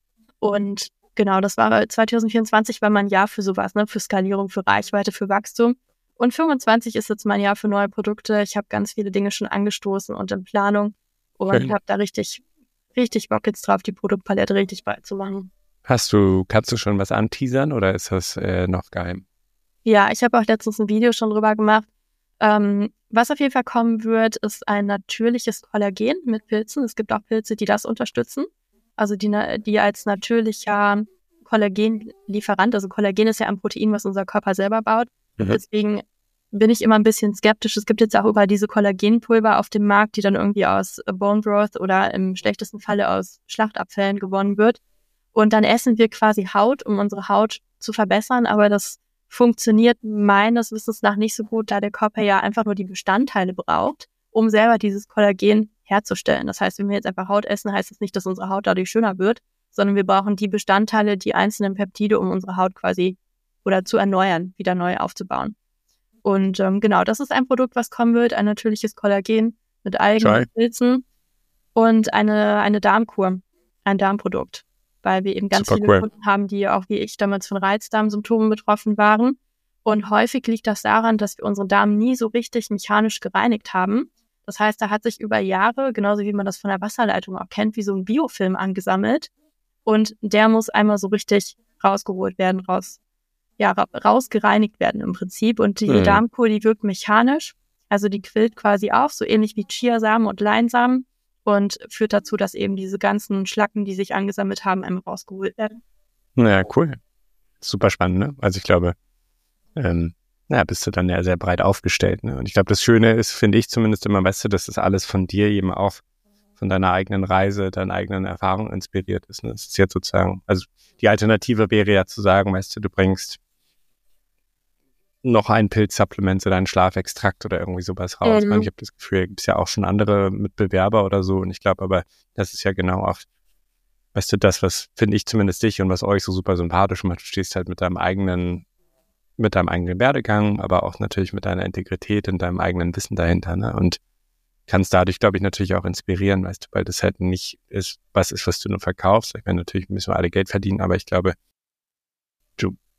Und genau, das war zwanzig vierundzwanzig war mein Jahr für sowas, ne, für Skalierung, für Reichweite, für Wachstum. Und fünfundzwanzig ist jetzt mein Jahr für neue Produkte. Ich habe ganz viele Dinge schon angestoßen und in Planung und habe da richtig, richtig Bock jetzt drauf, die Produktpalette richtig bald zu machen. Hast du, kannst du schon was anteasern oder ist das äh, noch geheim? Ja, ich habe auch letztens ein Video schon drüber gemacht. Ähm, was auf jeden Fall kommen wird, ist ein natürliches Kollagen mit Pilzen. Es gibt auch Pilze, die das unterstützen. Also die, die als natürlicher Kollagenlieferant, also Kollagen ist ja ein Protein, was unser Körper selber baut. Mhm. Deswegen bin ich immer ein bisschen skeptisch. Es gibt jetzt auch über diese Kollagenpulver auf dem Markt, die dann irgendwie aus Bone Broth oder im schlechtesten Falle aus Schlachtabfällen gewonnen wird. Und dann essen wir quasi Haut, um unsere Haut zu verbessern, aber das funktioniert meines Wissens nach nicht so gut, da der Körper ja einfach nur die Bestandteile braucht, um selber dieses Kollagen herzustellen. Das heißt, wenn wir jetzt einfach Haut essen, heißt das nicht, dass unsere Haut dadurch schöner wird, sondern wir brauchen die Bestandteile, die einzelnen Peptide, um unsere Haut quasi oder zu erneuern, wieder neu aufzubauen. Und ähm, genau, das ist ein Produkt, was kommen wird, ein natürliches Kollagen mit Algen und Pilzen und eine, eine Darmkur, ein Darmprodukt. Weil wir eben ganz Super viele cool. Kunden haben, die auch wie ich damals von Reizdarmsymptomen betroffen waren. Und häufig liegt das daran, dass wir unseren Darm nie so richtig mechanisch gereinigt haben. Das heißt, da hat sich über Jahre, genauso wie man das von der Wasserleitung auch kennt, wie so ein Biofilm angesammelt. Und der muss einmal so richtig rausgeholt werden, raus, ja, rausgereinigt werden im Prinzip. Und diese mhm. Darmkur, die wirkt mechanisch. Also die quillt quasi auf, so ähnlich wie Chiasamen und Leinsamen. Und führt dazu, dass eben diese ganzen Schlacken, die sich angesammelt haben, einmal rausgeholt werden. Ja, cool. Super spannend, ne? Also ich glaube, ähm, na, bist du dann ja sehr breit aufgestellt, ne? Und ich glaube, das Schöne ist, finde ich zumindest immer, weißt du, dass das alles von dir eben auch von deiner eigenen Reise, deiner eigenen Erfahrung inspiriert ist, ne? Das ist jetzt sozusagen, also die Alternative wäre ja zu sagen, weißt du, du bringst noch ein Pilzsupplement oder ein Schlafextrakt oder irgendwie sowas raus. Mhm. Ich, meine, ich habe das Gefühl, da gibt es ja auch schon andere Mitbewerber oder so und ich glaube aber, das ist ja genau auch, weißt du, das, was finde ich zumindest dich und was euch so super sympathisch macht, du stehst halt mit deinem eigenen, mit deinem eigenen Werdegang, aber auch natürlich mit deiner Integrität und deinem eigenen Wissen dahinter, ne? Und kannst dadurch, glaube ich, natürlich auch inspirieren, weißt du, weil das halt nicht ist, was ist, was du nur verkaufst. Ich meine, natürlich müssen wir alle Geld verdienen, aber ich glaube, du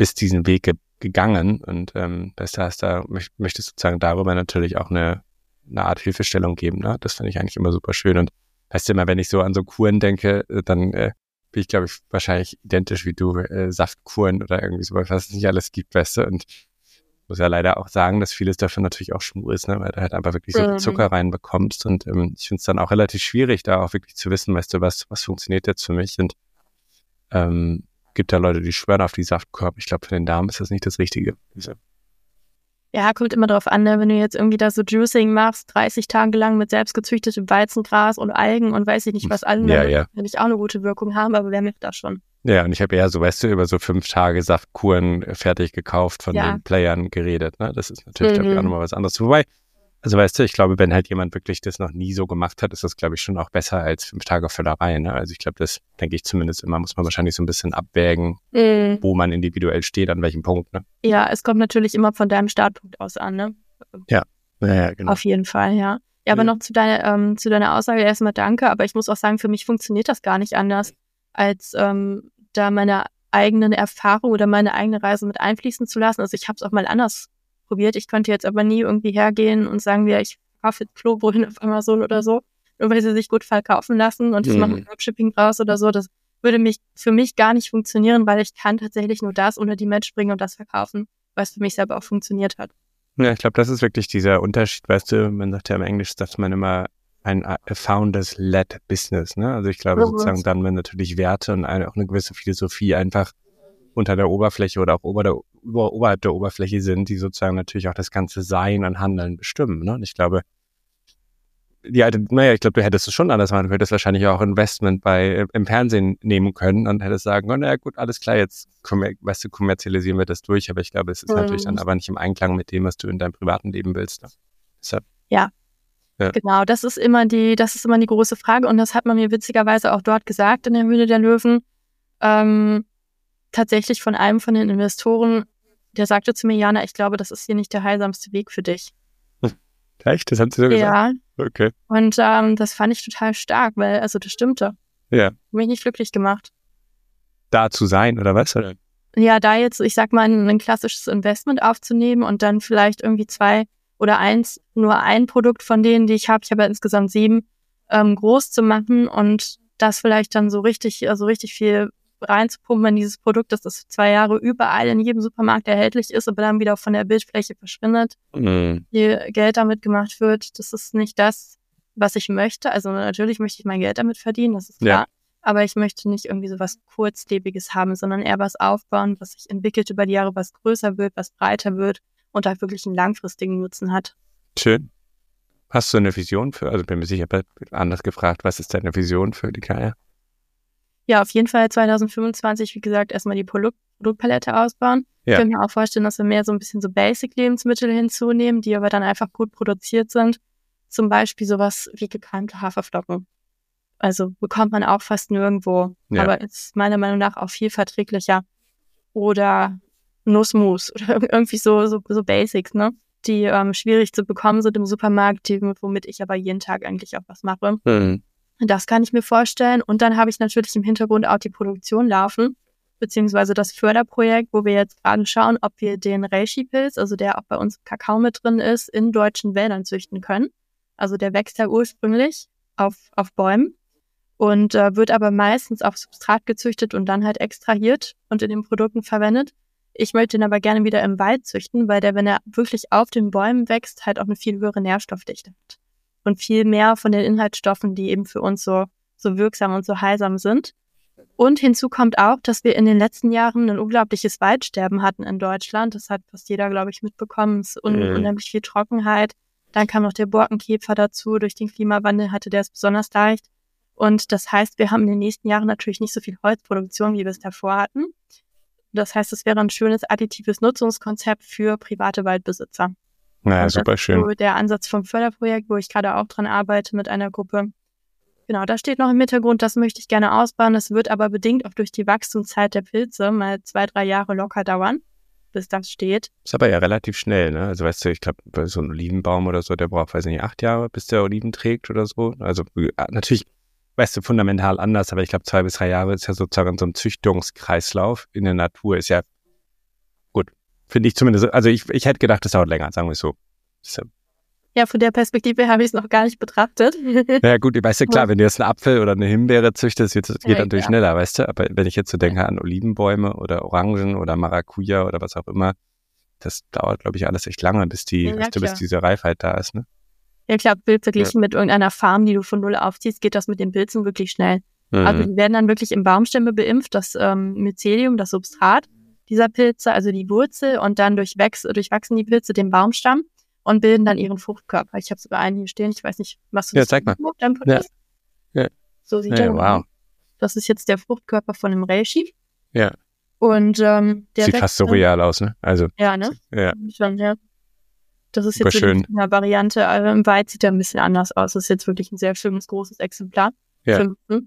bist diesen Weg ge- gegangen und ähm, das heißt, da möchtest du sozusagen darüber natürlich auch eine, eine Art Hilfestellung geben. Ne? Das finde ich eigentlich immer super schön. Und weißt du immer, wenn ich so an so Kuren denke, dann äh, bin ich, glaube ich, wahrscheinlich identisch wie du, äh, Saftkuren oder irgendwie so, was es nicht alles gibt, weißt du. Und ich muss ja leider auch sagen, dass vieles davon natürlich auch Schmur ist, ne? Weil du halt einfach wirklich so viel Zucker reinbekommst. Und ähm, ich finde es dann auch relativ schwierig, da auch wirklich zu wissen, weißt du, was, was funktioniert jetzt für mich. Und ähm, gibt da Leute, die schwören auf die Saftkorb. Ich glaube, für den Darm ist das nicht das Richtige. Diese. Ja, kommt immer drauf an, ne? Wenn du jetzt irgendwie da so Juicing machst, dreißig Tage lang mit selbstgezüchtetem Weizengras und Algen und weiß ich nicht was allem, ja, dann ja. will ich auch eine gute Wirkung haben, aber wer macht das schon? Ja, und ich habe eher so, weißt du, über so fünf Tage Saftkuren fertig gekauft von ja. den Playern geredet. Ne? Das ist natürlich, mhm. glaube ich, auch nochmal was anderes. Wobei, also weißt du, ich glaube, wenn halt jemand wirklich das noch nie so gemacht hat, ist das, glaube ich, schon auch besser als fünf Tage Völlerei. Ne? Also ich glaube, das denke ich zumindest immer, muss man wahrscheinlich so ein bisschen abwägen, mhm. wo man individuell steht, an welchem Punkt. Ne? Ja, es kommt natürlich immer von deinem Startpunkt aus an, ne? Ja, ja, ja genau. Auf jeden Fall, ja. Ja, aber ja. noch zu deiner, ähm, zu deiner Aussage erstmal danke, aber ich muss auch sagen, für mich funktioniert das gar nicht anders, als ähm, da meine eigenen Erfahrung oder meine eigene Reise mit einfließen zu lassen. Also ich habe es auch mal anders probiert. Ich könnte jetzt aber nie irgendwie hergehen und sagen, ja, ich kaufe jetzt Klobrühen auf Amazon oder so, nur weil sie sich gut verkaufen lassen und ich mhm. mache ein Dropshipping draus oder so. Das würde mich für mich gar nicht funktionieren, weil ich kann tatsächlich nur das unter die Match bringen und das verkaufen, was für mich selber auch funktioniert hat. Ja, ich glaube, das ist wirklich dieser Unterschied, weißt du, man sagt ja im Englisch, sagt man immer ein Founders-led Business, ne? Also ich glaube mhm. sozusagen dann, wenn natürlich Werte und eine, auch eine gewisse Philosophie einfach unter der Oberfläche oder auch ober der, über, oberhalb der Oberfläche sind, die sozusagen natürlich auch das ganze Sein und Handeln bestimmen, ne? Und ich glaube, ja, naja, ich glaube, du hättest es schon anders machen, du hättest wahrscheinlich auch Investment bei im Fernsehen nehmen können und hättest sagen, oh, naja, gut, alles klar, jetzt weißt du, kommerzialisieren wir das durch, aber ich glaube, es ist mhm. natürlich dann aber nicht im Einklang mit dem, was du in deinem privaten Leben willst. Ne? Deshalb, ja. ja, genau, das ist immer die, das ist immer die große Frage und das hat man mir witzigerweise auch dort gesagt in der Höhle der Löwen. Ähm, tatsächlich von einem von den Investoren, der sagte zu mir, Jana, ich glaube, das ist hier nicht der heilsamste Weg für dich. Echt? Das hat sie so gesagt? Ja. Okay. Und ähm, das fand ich total stark, weil, also das stimmte. Ja. Hat mich nicht glücklich gemacht. Da zu sein, oder was? Oder? Ja, da jetzt, ich sag mal, ein, ein klassisches Investment aufzunehmen und dann vielleicht irgendwie zwei oder eins, nur ein Produkt von denen, die ich habe, ich habe ja insgesamt sieben, ähm, groß zu machen und das vielleicht dann so richtig, also richtig viel reinzupumpen in dieses Produkt, dass das zwei Jahre überall in jedem Supermarkt erhältlich ist, aber dann wieder von der Bildfläche verschwindet, mhm. hier Geld damit gemacht wird. Das ist nicht das, was ich möchte. Also natürlich möchte ich mein Geld damit verdienen, das ist klar. Ja. Aber ich möchte nicht irgendwie so was Kurzlebiges haben, sondern eher was aufbauen, was sich entwickelt über die Jahre, was größer wird, was breiter wird und halt wirklich einen langfristigen Nutzen hat. Schön. Hast du eine Vision für, also bin mir sicher, anders gefragt, was ist deine Vision für die Kaya? Ja, auf jeden Fall zwanzig fünfundzwanzig, wie gesagt, erstmal die Produkt- Produktpalette ausbauen. Ja. Ich kann mir auch vorstellen, dass wir mehr so ein bisschen so Basic-Lebensmittel hinzunehmen, die aber dann einfach gut produziert sind. Zum Beispiel sowas wie gekeimte Haferflocken. Also bekommt man auch fast nirgendwo, ja. aber ist meiner Meinung nach auch viel verträglicher. Oder Nussmus oder irgendwie so, so, so Basics, ne? Die ähm, schwierig zu bekommen sind im Supermarkt, die, womit ich aber jeden Tag eigentlich auch was mache. Mhm. Das kann ich mir vorstellen. Und dann habe ich natürlich im Hintergrund auch die Produktion laufen, beziehungsweise das Förderprojekt, wo wir jetzt gerade schauen, ob wir den Reishi-Pilz, also der auch bei uns im Kakao mit drin ist, in deutschen Wäldern züchten können. Also der wächst ja ursprünglich auf, auf Bäumen und äh, wird aber meistens auf Substrat gezüchtet und dann halt extrahiert und in den Produkten verwendet. Ich möchte ihn aber gerne wieder im Wald züchten, weil der, wenn er wirklich auf den Bäumen wächst, halt auch eine viel höhere Nährstoffdichte hat. Und viel mehr von den Inhaltsstoffen, die eben für uns so, so wirksam und so heilsam sind. Und hinzu kommt auch, dass wir in den letzten Jahren ein unglaubliches Waldsterben hatten in Deutschland. Das hat fast jeder, glaube ich, mitbekommen. Es ist un- mhm. unheimlich viel Trockenheit. Dann kam noch der Borkenkäfer dazu. Durch den Klimawandel hatte der es besonders leicht. Und das heißt, wir haben in den nächsten Jahren natürlich nicht so viel Holzproduktion, wie wir es davor hatten. Das heißt, es wäre ein schönes additives Nutzungskonzept für private Waldbesitzer. Ja, super schön. Das ist so der Ansatz vom Förderprojekt, wo ich gerade auch dran arbeite mit einer Gruppe. Genau, da steht noch im Hintergrund, das möchte ich gerne ausbauen. Das wird aber bedingt auch durch die Wachstumszeit der Pilze mal zwei, drei Jahre locker dauern, bis das steht. Ist aber ja relativ schnell, ne? Also weißt du, ich glaube, so ein Olivenbaum oder so, der braucht, weiß ich nicht, acht Jahre, bis der Oliven trägt oder so. Also natürlich, weißt du, fundamental anders, aber ich glaube, zwei bis drei Jahre ist ja sozusagen so ein Züchtungskreislauf in der Natur, ist ja Finde ich zumindest, also ich, ich hätte gedacht, das dauert länger, sagen wir es so. so. Ja, von der Perspektive habe ich es noch gar nicht betrachtet. Naja gut, weißt du, klar, wenn du jetzt einen Apfel oder eine Himbeere züchtest, das geht ja, natürlich ja. schneller, weißt du, aber wenn ich jetzt so denke an Olivenbäume oder Orangen oder Maracuja oder was auch immer, das dauert, glaube ich, alles echt lange, bis die, ja, weißt du, bis diese Reifheit da ist, ne? Ja klar, Bild verglichen ja. mit irgendeiner Farm, die du von null aufziehst, geht das mit den Pilzen wirklich schnell. Mhm. Also die werden dann wirklich in Baumstämme beimpft, das ähm, Mycelium, das Substrat dieser Pilze, also die Wurzel, und dann durchwächs, durchwachsen die Pilze den Baumstamm und bilden dann ihren Fruchtkörper. Ich habe sogar einen hier stehen, ich weiß nicht, was du ja, das zeig mal. Dann ja. ja. So sieht ja, er wow. aus. Das ist jetzt der Fruchtkörper von einem Reishi. Ja. Und ähm, der sieht fast so real aus, ne? Also ja, ne? Ja. Schon, ja. Das ist jetzt so eine Variante, aber im Wald sieht er ein bisschen anders aus. Das ist jetzt wirklich ein sehr schönes, großes Exemplar. Ja. Fünften.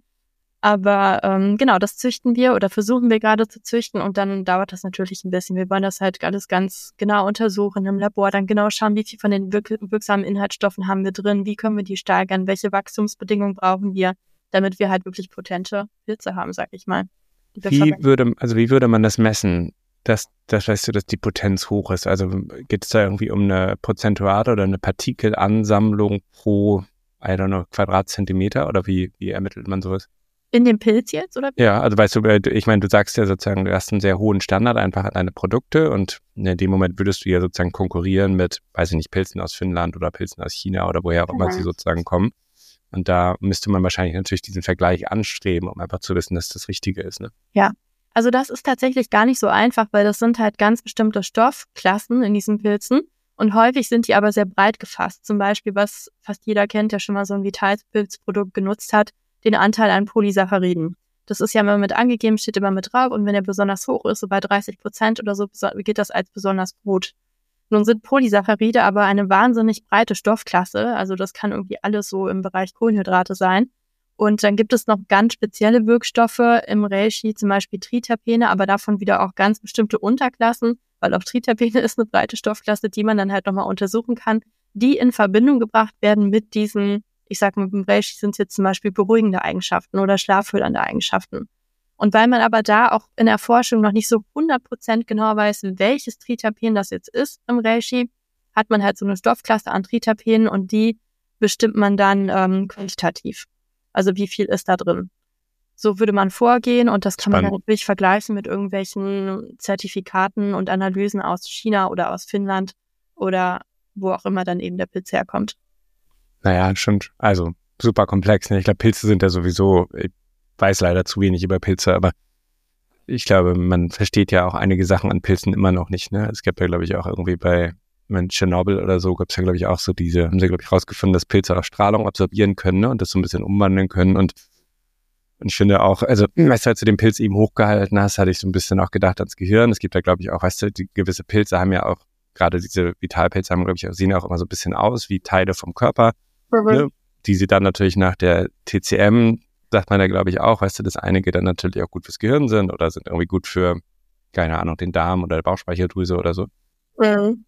Aber ähm, genau, das züchten wir oder versuchen wir gerade zu züchten und dann dauert das natürlich ein bisschen. Wir wollen das halt alles ganz genau untersuchen im Labor, dann genau schauen, wie viel von den wirk- wirksamen Inhaltsstoffen haben wir drin, wie können wir die steigern, welche Wachstumsbedingungen brauchen wir, damit wir halt wirklich potente Pilze haben, sag ich mal. Wie würde, also wie würde man das messen, dass, dass, weißt du, dass die Potenz hoch ist? Also geht es da irgendwie um eine prozentuale oder eine Partikelansammlung pro, I don't know, Quadratzentimeter oder wie, wie ermittelt man sowas? In dem Pilz jetzt, oder? Ja, also weißt du, ich meine, du sagst ja sozusagen, du hast einen sehr hohen Standard einfach an deine Produkte und in dem Moment würdest du ja sozusagen konkurrieren mit, weiß ich nicht, Pilzen aus Finnland oder Pilzen aus China oder woher auch immer sie sozusagen kommen. Und da müsste man wahrscheinlich natürlich diesen Vergleich anstreben, um einfach zu wissen, dass das Richtige ist, ne? Ja, also das ist tatsächlich gar nicht so einfach, weil das sind halt ganz bestimmte Stoffklassen in diesen Pilzen und häufig sind die aber sehr breit gefasst. Zum Beispiel, was fast jeder kennt, der schon mal so ein Vitalpilzprodukt genutzt hat, den Anteil an Polysacchariden. Das ist ja immer mit angegeben, steht immer mit drauf und wenn der besonders hoch ist, so bei dreißig Prozent oder so, geht das als besonders gut. Nun sind Polysaccharide aber eine wahnsinnig breite Stoffklasse, also das kann irgendwie alles so im Bereich Kohlenhydrate sein. Und dann gibt es noch ganz spezielle Wirkstoffe im Reishi, zum Beispiel Triterpene, aber davon wieder auch ganz bestimmte Unterklassen, weil auch Triterpene ist eine breite Stoffklasse, die man dann halt nochmal untersuchen kann, die in Verbindung gebracht werden mit diesen, ich sag mal, im Reishi sind es jetzt zum Beispiel beruhigende Eigenschaften oder schlaffördernde Eigenschaften. Und weil man aber da auch in der Forschung noch nicht so hundert Prozent genau weiß, welches Triterpen das jetzt ist im Reishi, hat man halt so eine Stoffklasse an Triterpenen und die bestimmt man dann ähm, quantitativ. Also wie viel ist da drin? So würde man vorgehen und das kann Spannend. Man dann natürlich vergleichen mit irgendwelchen Zertifikaten und Analysen aus China oder aus Finnland oder wo auch immer dann eben der Pilz herkommt. Naja, schon, also super komplex. Ne? Ich glaube, Pilze sind ja sowieso, ich weiß leider zu wenig über Pilze, aber ich glaube, man versteht ja auch einige Sachen an Pilzen immer noch nicht. Ne? Es gibt ja, glaube ich, auch irgendwie bei Tschernobyl oder so, gab es ja, glaube ich, auch so diese, haben sie, glaube ich, rausgefunden, dass Pilze auch Strahlung absorbieren können, ne? Und das so ein bisschen umwandeln können. Und, und ich finde auch, also, weißt du, als du den Pilz eben hochgehalten hast, hatte ich so ein bisschen auch gedacht ans Gehirn. Es gibt da, glaube ich, auch, weißt du, die gewisse Pilze haben ja auch, gerade diese Vitalpilze haben, glaube ich, auch, sehen ja auch immer so ein bisschen aus wie Teile vom Körper, mhm. ne? Die sie dann natürlich nach der T C M, sagt man ja, glaube ich, auch, weißt du, dass einige dann natürlich auch gut fürs Gehirn sind oder sind irgendwie gut für, keine Ahnung, den Darm oder die Bauchspeicheldrüse oder so. Mhm.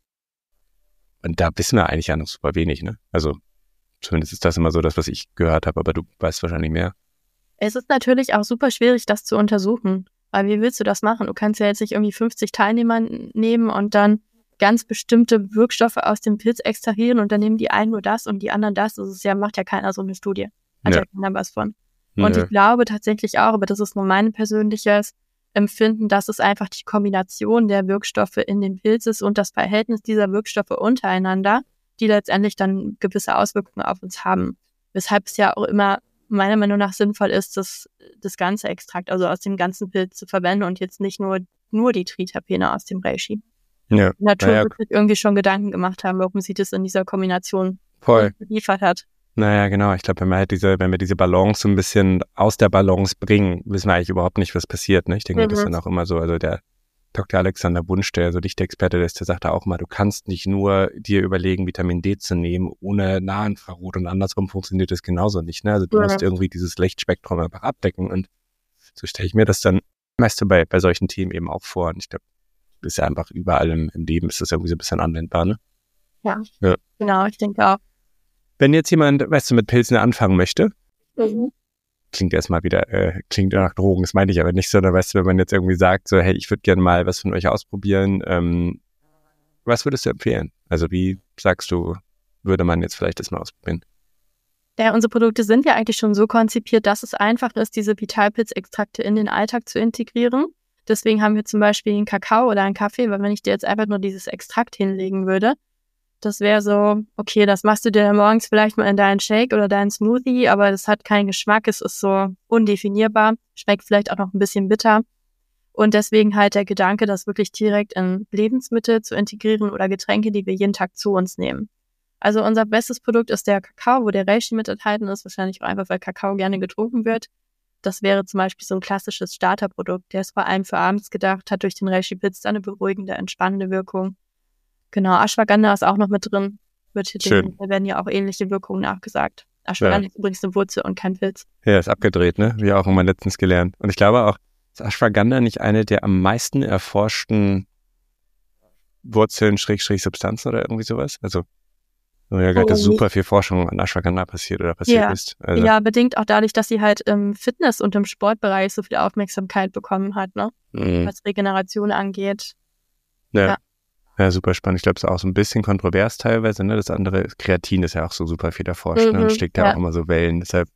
Und da wissen wir eigentlich ja noch super wenig, ne? Also zumindest ist das immer so das, was ich gehört habe, aber du weißt wahrscheinlich mehr. Es ist natürlich auch super schwierig, das zu untersuchen, weil wie willst du das machen? Du kannst ja jetzt nicht irgendwie fünfzig Teilnehmer nehmen und dann ganz bestimmte Wirkstoffe aus dem Pilz extrahieren und dann nehmen die einen nur das und die anderen das. Das ist ja, macht ja keiner so eine Studie. Hat ja, ja keiner was von. Und ja. Ich glaube tatsächlich auch, aber das ist nur mein persönliches Empfinden, dass es einfach die Kombination der Wirkstoffe in den Pilz ist und das Verhältnis dieser Wirkstoffe untereinander, die letztendlich dann gewisse Auswirkungen auf uns haben. Weshalb es ja auch immer meiner Meinung nach sinnvoll ist, das, das ganze Extrakt, also aus dem ganzen Pilz zu verwenden und jetzt nicht nur, nur die Triterpene aus dem Reishi. Ja. Die Natur naja. wird sich irgendwie schon Gedanken gemacht haben, warum sie das in dieser Kombination Voll. geliefert hat. Naja, genau. Ich glaube, wenn wir halt diese, wenn wir diese Balance so ein bisschen aus der Balance bringen, wissen wir eigentlich überhaupt nicht, was passiert. Ne? Ich denke, mhm. das ist dann auch immer so. Also der Doktor Alexander Wunsch, der so Lichtexperte ist, der sagt da auch mal, du kannst nicht nur dir überlegen, Vitamin D zu nehmen, ohne Nahinfrarot und andersrum funktioniert das genauso nicht. Ne? Also du mhm. musst irgendwie dieses Lichtspektrum einfach abdecken und so stelle ich mir das dann meist bei, bei solchen Themen eben auch vor. Und ich glaube, das ist ja einfach überall im, im Leben ist das irgendwie so ein bisschen anwendbar, ne? Ja, ja. Genau, ich denke auch. Wenn jetzt jemand, weißt du, mit Pilzen anfangen möchte, mhm. klingt erstmal wieder, äh, klingt nach Drogen, das meine ich aber nicht so, da weißt du, wenn man jetzt irgendwie sagt, so, hey, ich würde gerne mal was von euch ausprobieren, ähm, was würdest du empfehlen? Also wie sagst du, würde man jetzt vielleicht das mal ausprobieren? Ja, unsere Produkte sind ja eigentlich schon so konzipiert, dass es einfach ist, diese Vitalpilz-Extrakte in den Alltag zu integrieren. Deswegen haben wir zum Beispiel einen Kakao oder einen Kaffee, weil wenn ich dir jetzt einfach nur dieses Extrakt hinlegen würde, das wäre so, okay, das machst du dir dann morgens vielleicht mal in deinen Shake oder deinen Smoothie, aber das hat keinen Geschmack, es ist so undefinierbar, schmeckt vielleicht auch noch ein bisschen bitter. Und deswegen halt der Gedanke, das wirklich direkt in Lebensmittel zu integrieren oder Getränke, die wir jeden Tag zu uns nehmen. Also unser bestes Produkt ist der Kakao, wo der Reishi mit enthalten ist, wahrscheinlich auch einfach, weil Kakao gerne getrunken wird. Das wäre zum Beispiel so ein klassisches Starterprodukt. Der ist vor allem für abends gedacht, hat durch den Reishi-Pilz eine beruhigende, entspannende Wirkung. Genau, Ashwagandha ist auch noch mit drin. Wird hier Schön. Da werden ja auch ähnliche Wirkungen nachgesagt. Ashwagandha Ja. ist übrigens eine Wurzel und kein Pilz. Ja, ist abgedreht, ne? Wie auch immer letztens gelernt. Und ich glaube auch, ist Ashwagandha nicht eine der am meisten erforschten Wurzeln, Schrägstrich, Substanzen oder irgendwie sowas? Also, ja, gerade Oh, super viel Forschung an Ashwagandha passiert oder passiert Ja. ist. Also, Ja, bedingt auch dadurch, dass sie halt im Fitness- und im Sportbereich so viel Aufmerksamkeit bekommen hat, ne? mh. Was Regeneration angeht. Ja. Ja. Ja, super spannend. Ich glaube, es ist auch so ein bisschen kontrovers teilweise, ne? Das andere, Kreatin ist ja auch so super viel erforscht, ne? Mhm, Und schlägt ja ja. auch immer so Wellen. Deshalb,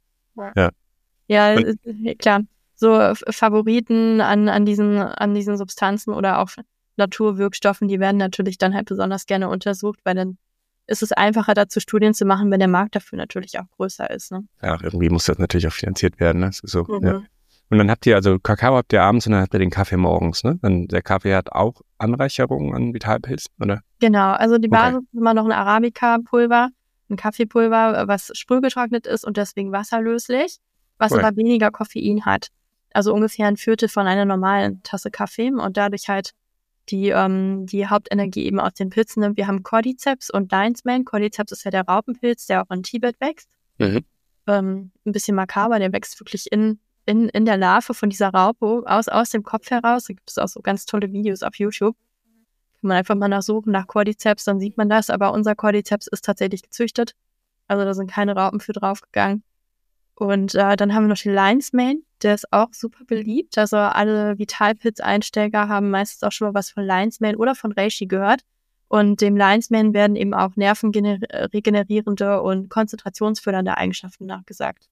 Ja, Und- äh, klar. So F- Favoriten an, an diesen, an diesen Substanzen oder auch Naturwirkstoffen, die werden natürlich dann halt besonders gerne untersucht, weil dann ist es einfacher, dazu Studien zu machen, wenn der Markt dafür natürlich auch größer ist, ne? ja, irgendwie muss das natürlich auch finanziert werden, ne? Das ist so, Mhm. ja. Und dann habt ihr, also Kakao habt ihr abends und dann habt ihr den Kaffee morgens, ne? Dann der Kaffee hat auch Anreicherungen an Vitalpilzen, oder? Genau, also die Okay. Basis ist immer noch ein Arabica-Pulver, ein Kaffeepulver, was sprühgetrocknet ist und deswegen wasserlöslich, was Cool. aber weniger Koffein hat. Also ungefähr ein Viertel von einer normalen Tasse Kaffee und dadurch halt die, ähm, die Hauptenergie eben aus den Pilzen nimmt. Wir haben Cordyceps und Lion's Mane. Cordyceps ist ja der Raupenpilz, der auch in Tibet wächst. Mhm. Ähm, ein bisschen makaber, der wächst wirklich in, in, in der Larve von dieser Raupe aus, aus dem Kopf heraus. Da gibt es auch so ganz tolle Videos auf YouTube. Kann man einfach mal nachsuchen nach Cordyceps, dann sieht man das. Aber unser Cordyceps ist tatsächlich gezüchtet. Also da sind keine Raupen für draufgegangen. Und äh, dann haben wir noch den Lion's Mane, der ist auch super beliebt. Also alle Vitalpilz-Einsteiger haben meistens auch schon mal was von Lion's Mane oder von Reishi gehört. Und dem Lion's Mane werden eben auch nervenregenerierende und konzentrationsfördernde Eigenschaften nachgesagt.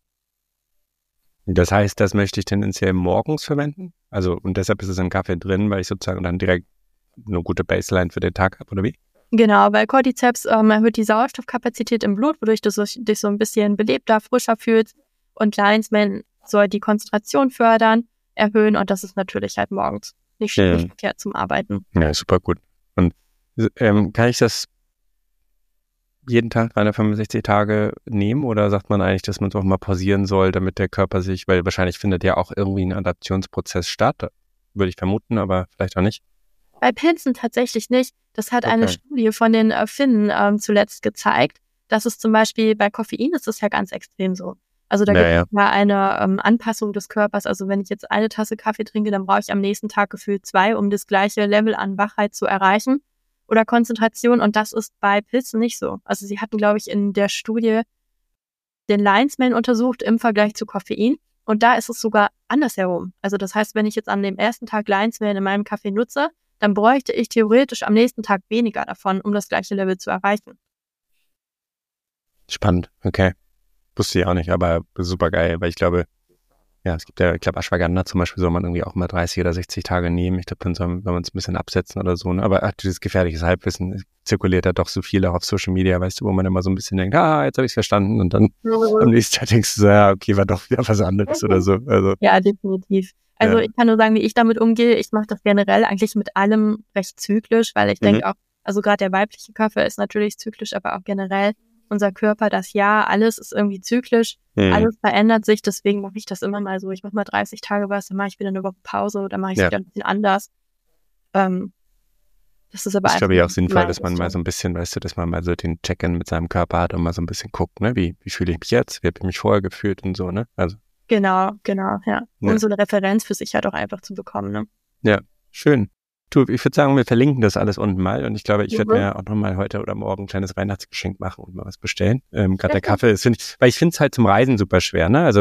Das heißt, das möchte ich tendenziell morgens verwenden? Also, und deshalb ist es im Kaffee drin, weil ich sozusagen dann direkt eine gute Baseline für den Tag habe, oder wie? Genau, weil Cordyceps ähm, erhöht die Sauerstoffkapazität im Blut, wodurch du so- dich so ein bisschen belebter, frischer fühlst. Und Lion's Mane soll die Konzentration fördern, erhöhen und das ist natürlich halt morgens nicht Ja. nicht verkehrt zum Arbeiten. Ja, super gut. Und ähm, kann ich das jeden Tag dreihundertfünfundsechzig Tage nehmen oder sagt man eigentlich, dass man es auch mal pausieren soll, damit der Körper sich, weil wahrscheinlich findet ja auch irgendwie ein Adaptionsprozess statt, würde ich vermuten, aber vielleicht auch nicht. Bei Pilzen tatsächlich nicht. Das hat eine Okay. Studie von den äh, Finnen ähm, zuletzt gezeigt, dass es zum Beispiel bei Koffein ist es ja ganz extrem so. Also da Ja, gibt ja. es ja eine ähm, Anpassung des Körpers. Also wenn ich jetzt eine Tasse Kaffee trinke, dann brauche ich am nächsten Tag gefühlt zwei, um das gleiche Level an Wachheit zu erreichen oder Konzentration. Und das ist bei Pilzen nicht so. Also sie hatten, glaube ich, in der Studie den Lion's Mane untersucht im Vergleich zu Koffein. Und da ist es sogar andersherum. Also das heißt, wenn ich jetzt an dem ersten Tag Lion's Mane in meinem Kaffee nutze, dann bräuchte ich theoretisch am nächsten Tag weniger davon, um das gleiche Level zu erreichen. Spannend, okay. Wusste ich auch nicht, aber super geil, weil ich glaube, ja, es gibt ja, ich glaube, Ashwagandha zum Beispiel soll man irgendwie auch mal dreißig oder sechzig Tage nehmen. Ich glaube, dann soll soll man es ein bisschen absetzen oder so. Ne? Aber ach, dieses gefährliches Halbwissen zirkuliert ja doch so viel auch auf Social Media, weißt du, wo man immer so ein bisschen denkt, ah, jetzt habe ich es verstanden und dann am nächsten Tag denkst du so, ja, okay, war doch wieder was anderes oder so. Also, Ja, definitiv. Also Ja. ich kann nur sagen, wie ich damit umgehe. Ich mache das generell eigentlich mit allem recht zyklisch, weil ich Mhm. denke auch, also gerade der weibliche Körper ist natürlich zyklisch, aber auch generell unser Körper, das Jahr, alles ist irgendwie zyklisch. hm. Alles verändert sich, deswegen mache ich das immer mal so. Ich mache mal dreißig Tage was, dann mache ich wieder eine Woche Pause, dann mache ich es Ja. wieder ein bisschen anders. Ähm, das ist aber Das ist, glaube ich, auch einfach sinnvoll, meine dass man mal Richtung. so ein bisschen, weißt du, dass man mal so den Check-in mit seinem Körper hat und mal so ein bisschen guckt, ne, wie, wie fühle ich mich jetzt, wie habe ich mich vorher gefühlt und so, ne, also, Genau, genau, ja. Um Ja. so eine Referenz für sich halt auch einfach zu bekommen, ne? schön. Du, ich würde sagen, wir verlinken das alles unten mal und ich glaube, ich werde Mhm. mir auch nochmal heute oder morgen ein kleines Weihnachtsgeschenk machen und mal was bestellen. Ähm, Gerade der Ja, klar. Kaffee ist, find ich, weil ich finde es halt zum Reisen super schwer, ne, also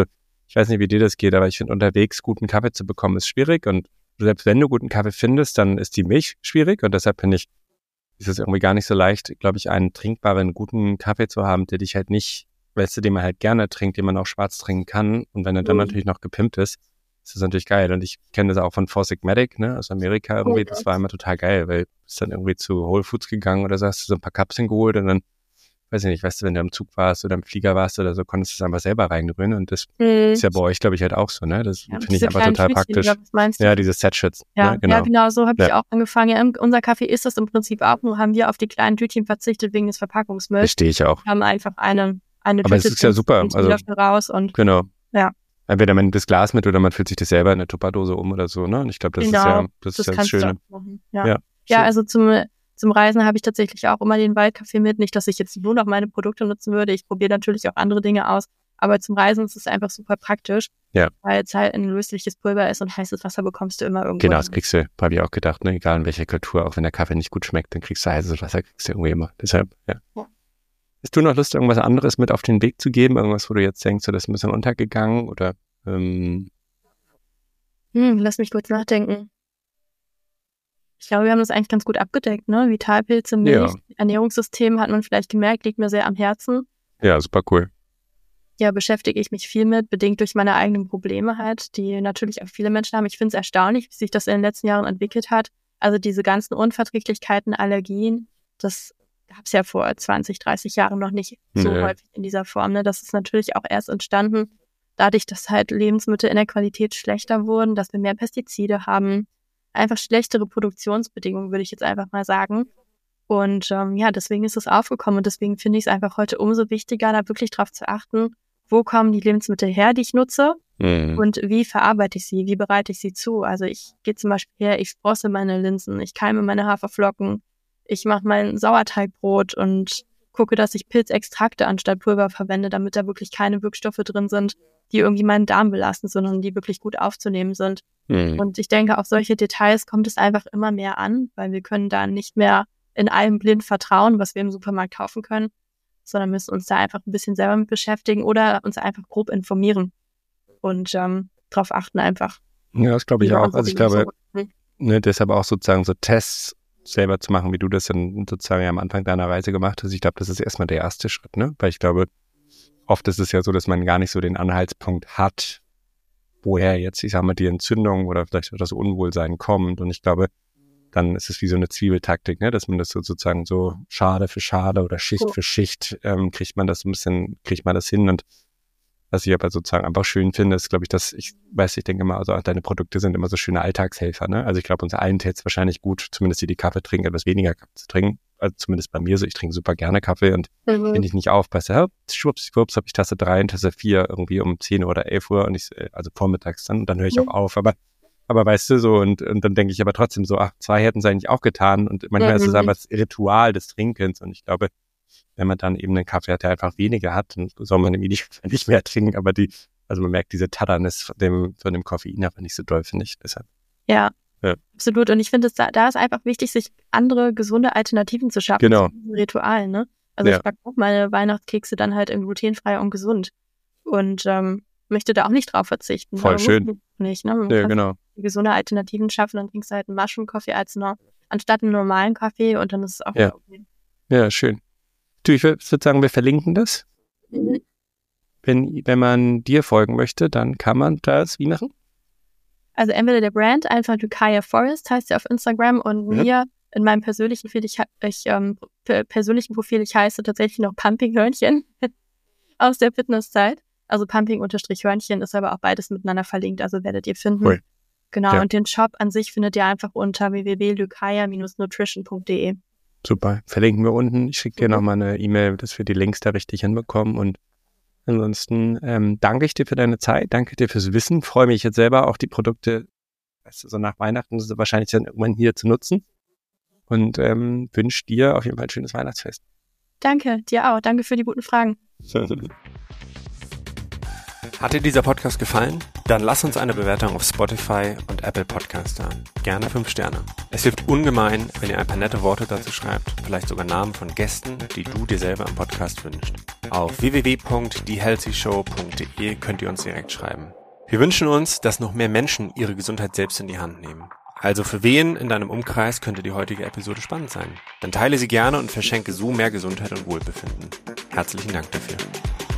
ich weiß nicht, wie dir das geht, aber ich finde, unterwegs guten Kaffee zu bekommen ist schwierig und selbst wenn du guten Kaffee findest, dann ist die Milch schwierig und deshalb finde ich, ist es irgendwie gar nicht so leicht, glaube ich, einen trinkbaren, guten Kaffee zu haben, der dich halt nicht, weißt du, den man halt gerne trinkt, den man auch schwarz trinken kann und wenn er dann mhm. natürlich noch gepimpt ist, ist das natürlich geil und ich kenne das auch von Four Sigmatic, ne, aus Amerika irgendwie, das war immer total geil, weil du bist dann irgendwie zu Whole Foods gegangen oder so, hast du so ein paar Kapseln geholt und dann weiß ich nicht, weißt du, wenn du im Zug warst oder im Flieger warst oder so, konntest du es einfach selber reinrühren und das mhm. ist ja bei euch, glaube ich, halt auch so, ne? Das ja, finde ich einfach total praktisch. Glaub, was meinst du? Ja, diese Sachets. Ja, ne? genau. ja, genau, so habe ja. ich auch angefangen. Ja, unser Kaffee ist das im Prinzip auch, nur haben wir auf die kleinen Tütchen verzichtet wegen des Verpackungsmülls. Verstehe ich auch. Wir haben einfach eine, eine Aber Tüte es ist ja super. Also, raus und genau. Ja. Entweder man nimmt das Glas mit oder man füllt sich das selber in eine Tupperdose um oder so, ne? Und ich glaube, das genau, ist ja das, das, ist ja das Schöne. Ja, ja, ja also zum Zum Reisen habe ich tatsächlich auch immer den Waldkaffee mit. Nicht, dass ich jetzt nur noch meine Produkte nutzen würde. Ich probiere natürlich auch andere Dinge aus. Aber zum Reisen ist es einfach super praktisch, ja. weil es halt ein lösliches Pulver ist und heißes Wasser bekommst du immer irgendwo. Genau, das kriegst du, habe ich auch gedacht, ne? Egal in welcher Kultur, auch wenn der Kaffee nicht gut schmeckt, dann kriegst du heißes Wasser, kriegst du irgendwie immer. Deshalb, ja. ja. Hast du noch Lust, irgendwas anderes mit auf den Weg zu geben? Irgendwas, wo du jetzt denkst, so, das ist ein bisschen untergegangen? Oder, ähm hm, lass mich kurz nachdenken. Ich glaube, wir haben das eigentlich ganz gut abgedeckt, ne? Vitalpilze, Milch, ja. Ernährungssystem hat man vielleicht gemerkt, liegt mir sehr am Herzen. Ja, super cool. Ja, beschäftige ich mich viel mit, bedingt durch meine eigenen Probleme halt, die natürlich auch viele Menschen haben. Ich finde es erstaunlich, wie sich das in den letzten Jahren entwickelt hat. Also diese ganzen Unverträglichkeiten, Allergien, das gab es ja vor zwanzig, dreißig Jahren noch nicht so nee. häufig in dieser Form. Ne? Das ist natürlich auch erst entstanden, dadurch, dass halt Lebensmittel in der Qualität schlechter wurden, dass wir mehr Pestizide haben, einfach schlechtere Produktionsbedingungen, würde ich jetzt einfach mal sagen. Und ähm, ja, deswegen ist es aufgekommen und deswegen finde ich es einfach heute umso wichtiger, da wirklich drauf zu achten, wo kommen die Lebensmittel her, die ich nutze mhm. und wie verarbeite ich sie, wie bereite ich sie zu. Also ich gehe zum Beispiel her, ich sprosse meine Linsen, ich keime meine Haferflocken, ich mache mein Sauerteigbrot und gucke, dass ich Pilzextrakte anstatt Pulver verwende, damit da wirklich keine Wirkstoffe drin sind, die irgendwie meinen Darm belasten, sondern die wirklich gut aufzunehmen sind. Mhm. Und ich denke, auf solche Details kommt es einfach immer mehr an, weil wir können da nicht mehr in allem blind vertrauen, was wir im Supermarkt kaufen können, sondern müssen uns da einfach ein bisschen selber mit beschäftigen oder uns einfach grob informieren und ähm, darauf achten einfach. Ja, das glaube ich auch. Also ich glaube, so. ne, deshalb auch sozusagen so Tests selber zu machen, wie du das dann sozusagen ja am Anfang deiner Reise gemacht hast. Ich glaube, das ist erstmal der erste Schritt, ne? Weil ich glaube, oft ist es ja so, dass man gar nicht so den Anhaltspunkt hat, woher jetzt, ich sag mal, die Entzündung oder vielleicht auch das Unwohlsein kommt. Und ich glaube, dann ist es wie so eine Zwiebeltaktik, ne? Dass man das so sozusagen so Schade für Schade oder Schicht oh. für Schicht ähm, kriegt man das ein bisschen, kriegt man das hin. Und was ich aber sozusagen einfach schön finde, ist, glaube ich, dass ich weiß, ich denke immer, also deine Produkte sind immer so schöne Alltagshelfer, ne? Also ich glaube, uns allen täte es wahrscheinlich gut, zumindest die, die Kaffee trinken, etwas weniger Kaffee zu trinken. Also zumindest bei mir so, ich trinke super gerne Kaffee und mhm. wenn ich nicht aufpasse, ja, schwupps, schwupps, habe ich Tasse drei und Tasse vier irgendwie um zehn oder elf Uhr und ich, also vormittags dann, und dann höre ich mhm. auch auf. Aber Aber weißt du, so, und, und dann denke ich aber trotzdem so, ach, zwei hätten es eigentlich auch getan. Und manchmal mhm. ist es aber das Ritual des Trinkens. Und ich glaube, wenn man dann eben einen Kaffee hat, der einfach weniger hat, dann soll man nämlich nicht, nicht mehr trinken. Aber die, also man merkt diese Taddernis von dem, von dem Koffein aber nicht so doll, finde ich. Deshalb. Ja, ja, absolut. Und ich finde, da, da ist einfach wichtig, sich andere gesunde Alternativen zu schaffen. Genau. Zu diesem Ritual, ne? Also ja. ich backe auch meine Weihnachtskekse dann halt in glutenfrei und gesund. Und ähm, möchte da auch nicht drauf verzichten. Voll schön. Nicht, ne? Man ja, genau. gesunde Alternativen schaffen, dann trinkst du halt einen Mushroom-Kaffee als noch, anstatt einen normalen Kaffee und dann ist es auch ja. okay. Ja, schön. Du, ich würde sagen, wir verlinken das. Mhm. Wenn, wenn man dir folgen möchte, dann kann man das wie machen? Also entweder der Brand, einfach Lucaya Forest heißt ja auf Instagram und ja. mir in meinem persönlichen Profil, ich, ich, ähm, persönlichen Profil, ich heiße tatsächlich noch Pumping Hörnchen aus der Fitnesszeit. Also Pumping-Hörnchen ist aber auch beides miteinander verlinkt, also werdet ihr finden. Cool. Genau, ja. und den Shop an sich findet ihr einfach unter w w w punkt lucaya Bindestrich nutrition punkt d e. Super, verlinken wir unten. Ich schicke dir mhm. nochmal eine E-Mail, dass wir die Links da richtig hinbekommen. Und ansonsten ähm, danke ich dir für deine Zeit, danke dir fürs Wissen. Freue mich jetzt selber auch die Produkte, weißt du, so nach Weihnachten so wahrscheinlich dann irgendwann hier zu nutzen. Und ähm, wünsche dir auf jeden Fall ein schönes Weihnachtsfest. Danke, dir auch. Danke für die guten Fragen. Hat dir dieser Podcast gefallen? Dann lass uns eine Bewertung auf Spotify und Apple Podcast da. Gerne fünf Sterne. Es hilft ungemein, wenn ihr ein paar nette Worte dazu schreibt, vielleicht sogar Namen von Gästen, die du dir selber im Podcast wünschst. Auf w w w punkt die healthy show punkt d e könnt ihr uns direkt schreiben. Wir wünschen uns, dass noch mehr Menschen ihre Gesundheit selbst in die Hand nehmen. Also für wen in deinem Umkreis könnte die heutige Episode spannend sein? Dann teile sie gerne und verschenke so mehr Gesundheit und Wohlbefinden. Herzlichen Dank dafür.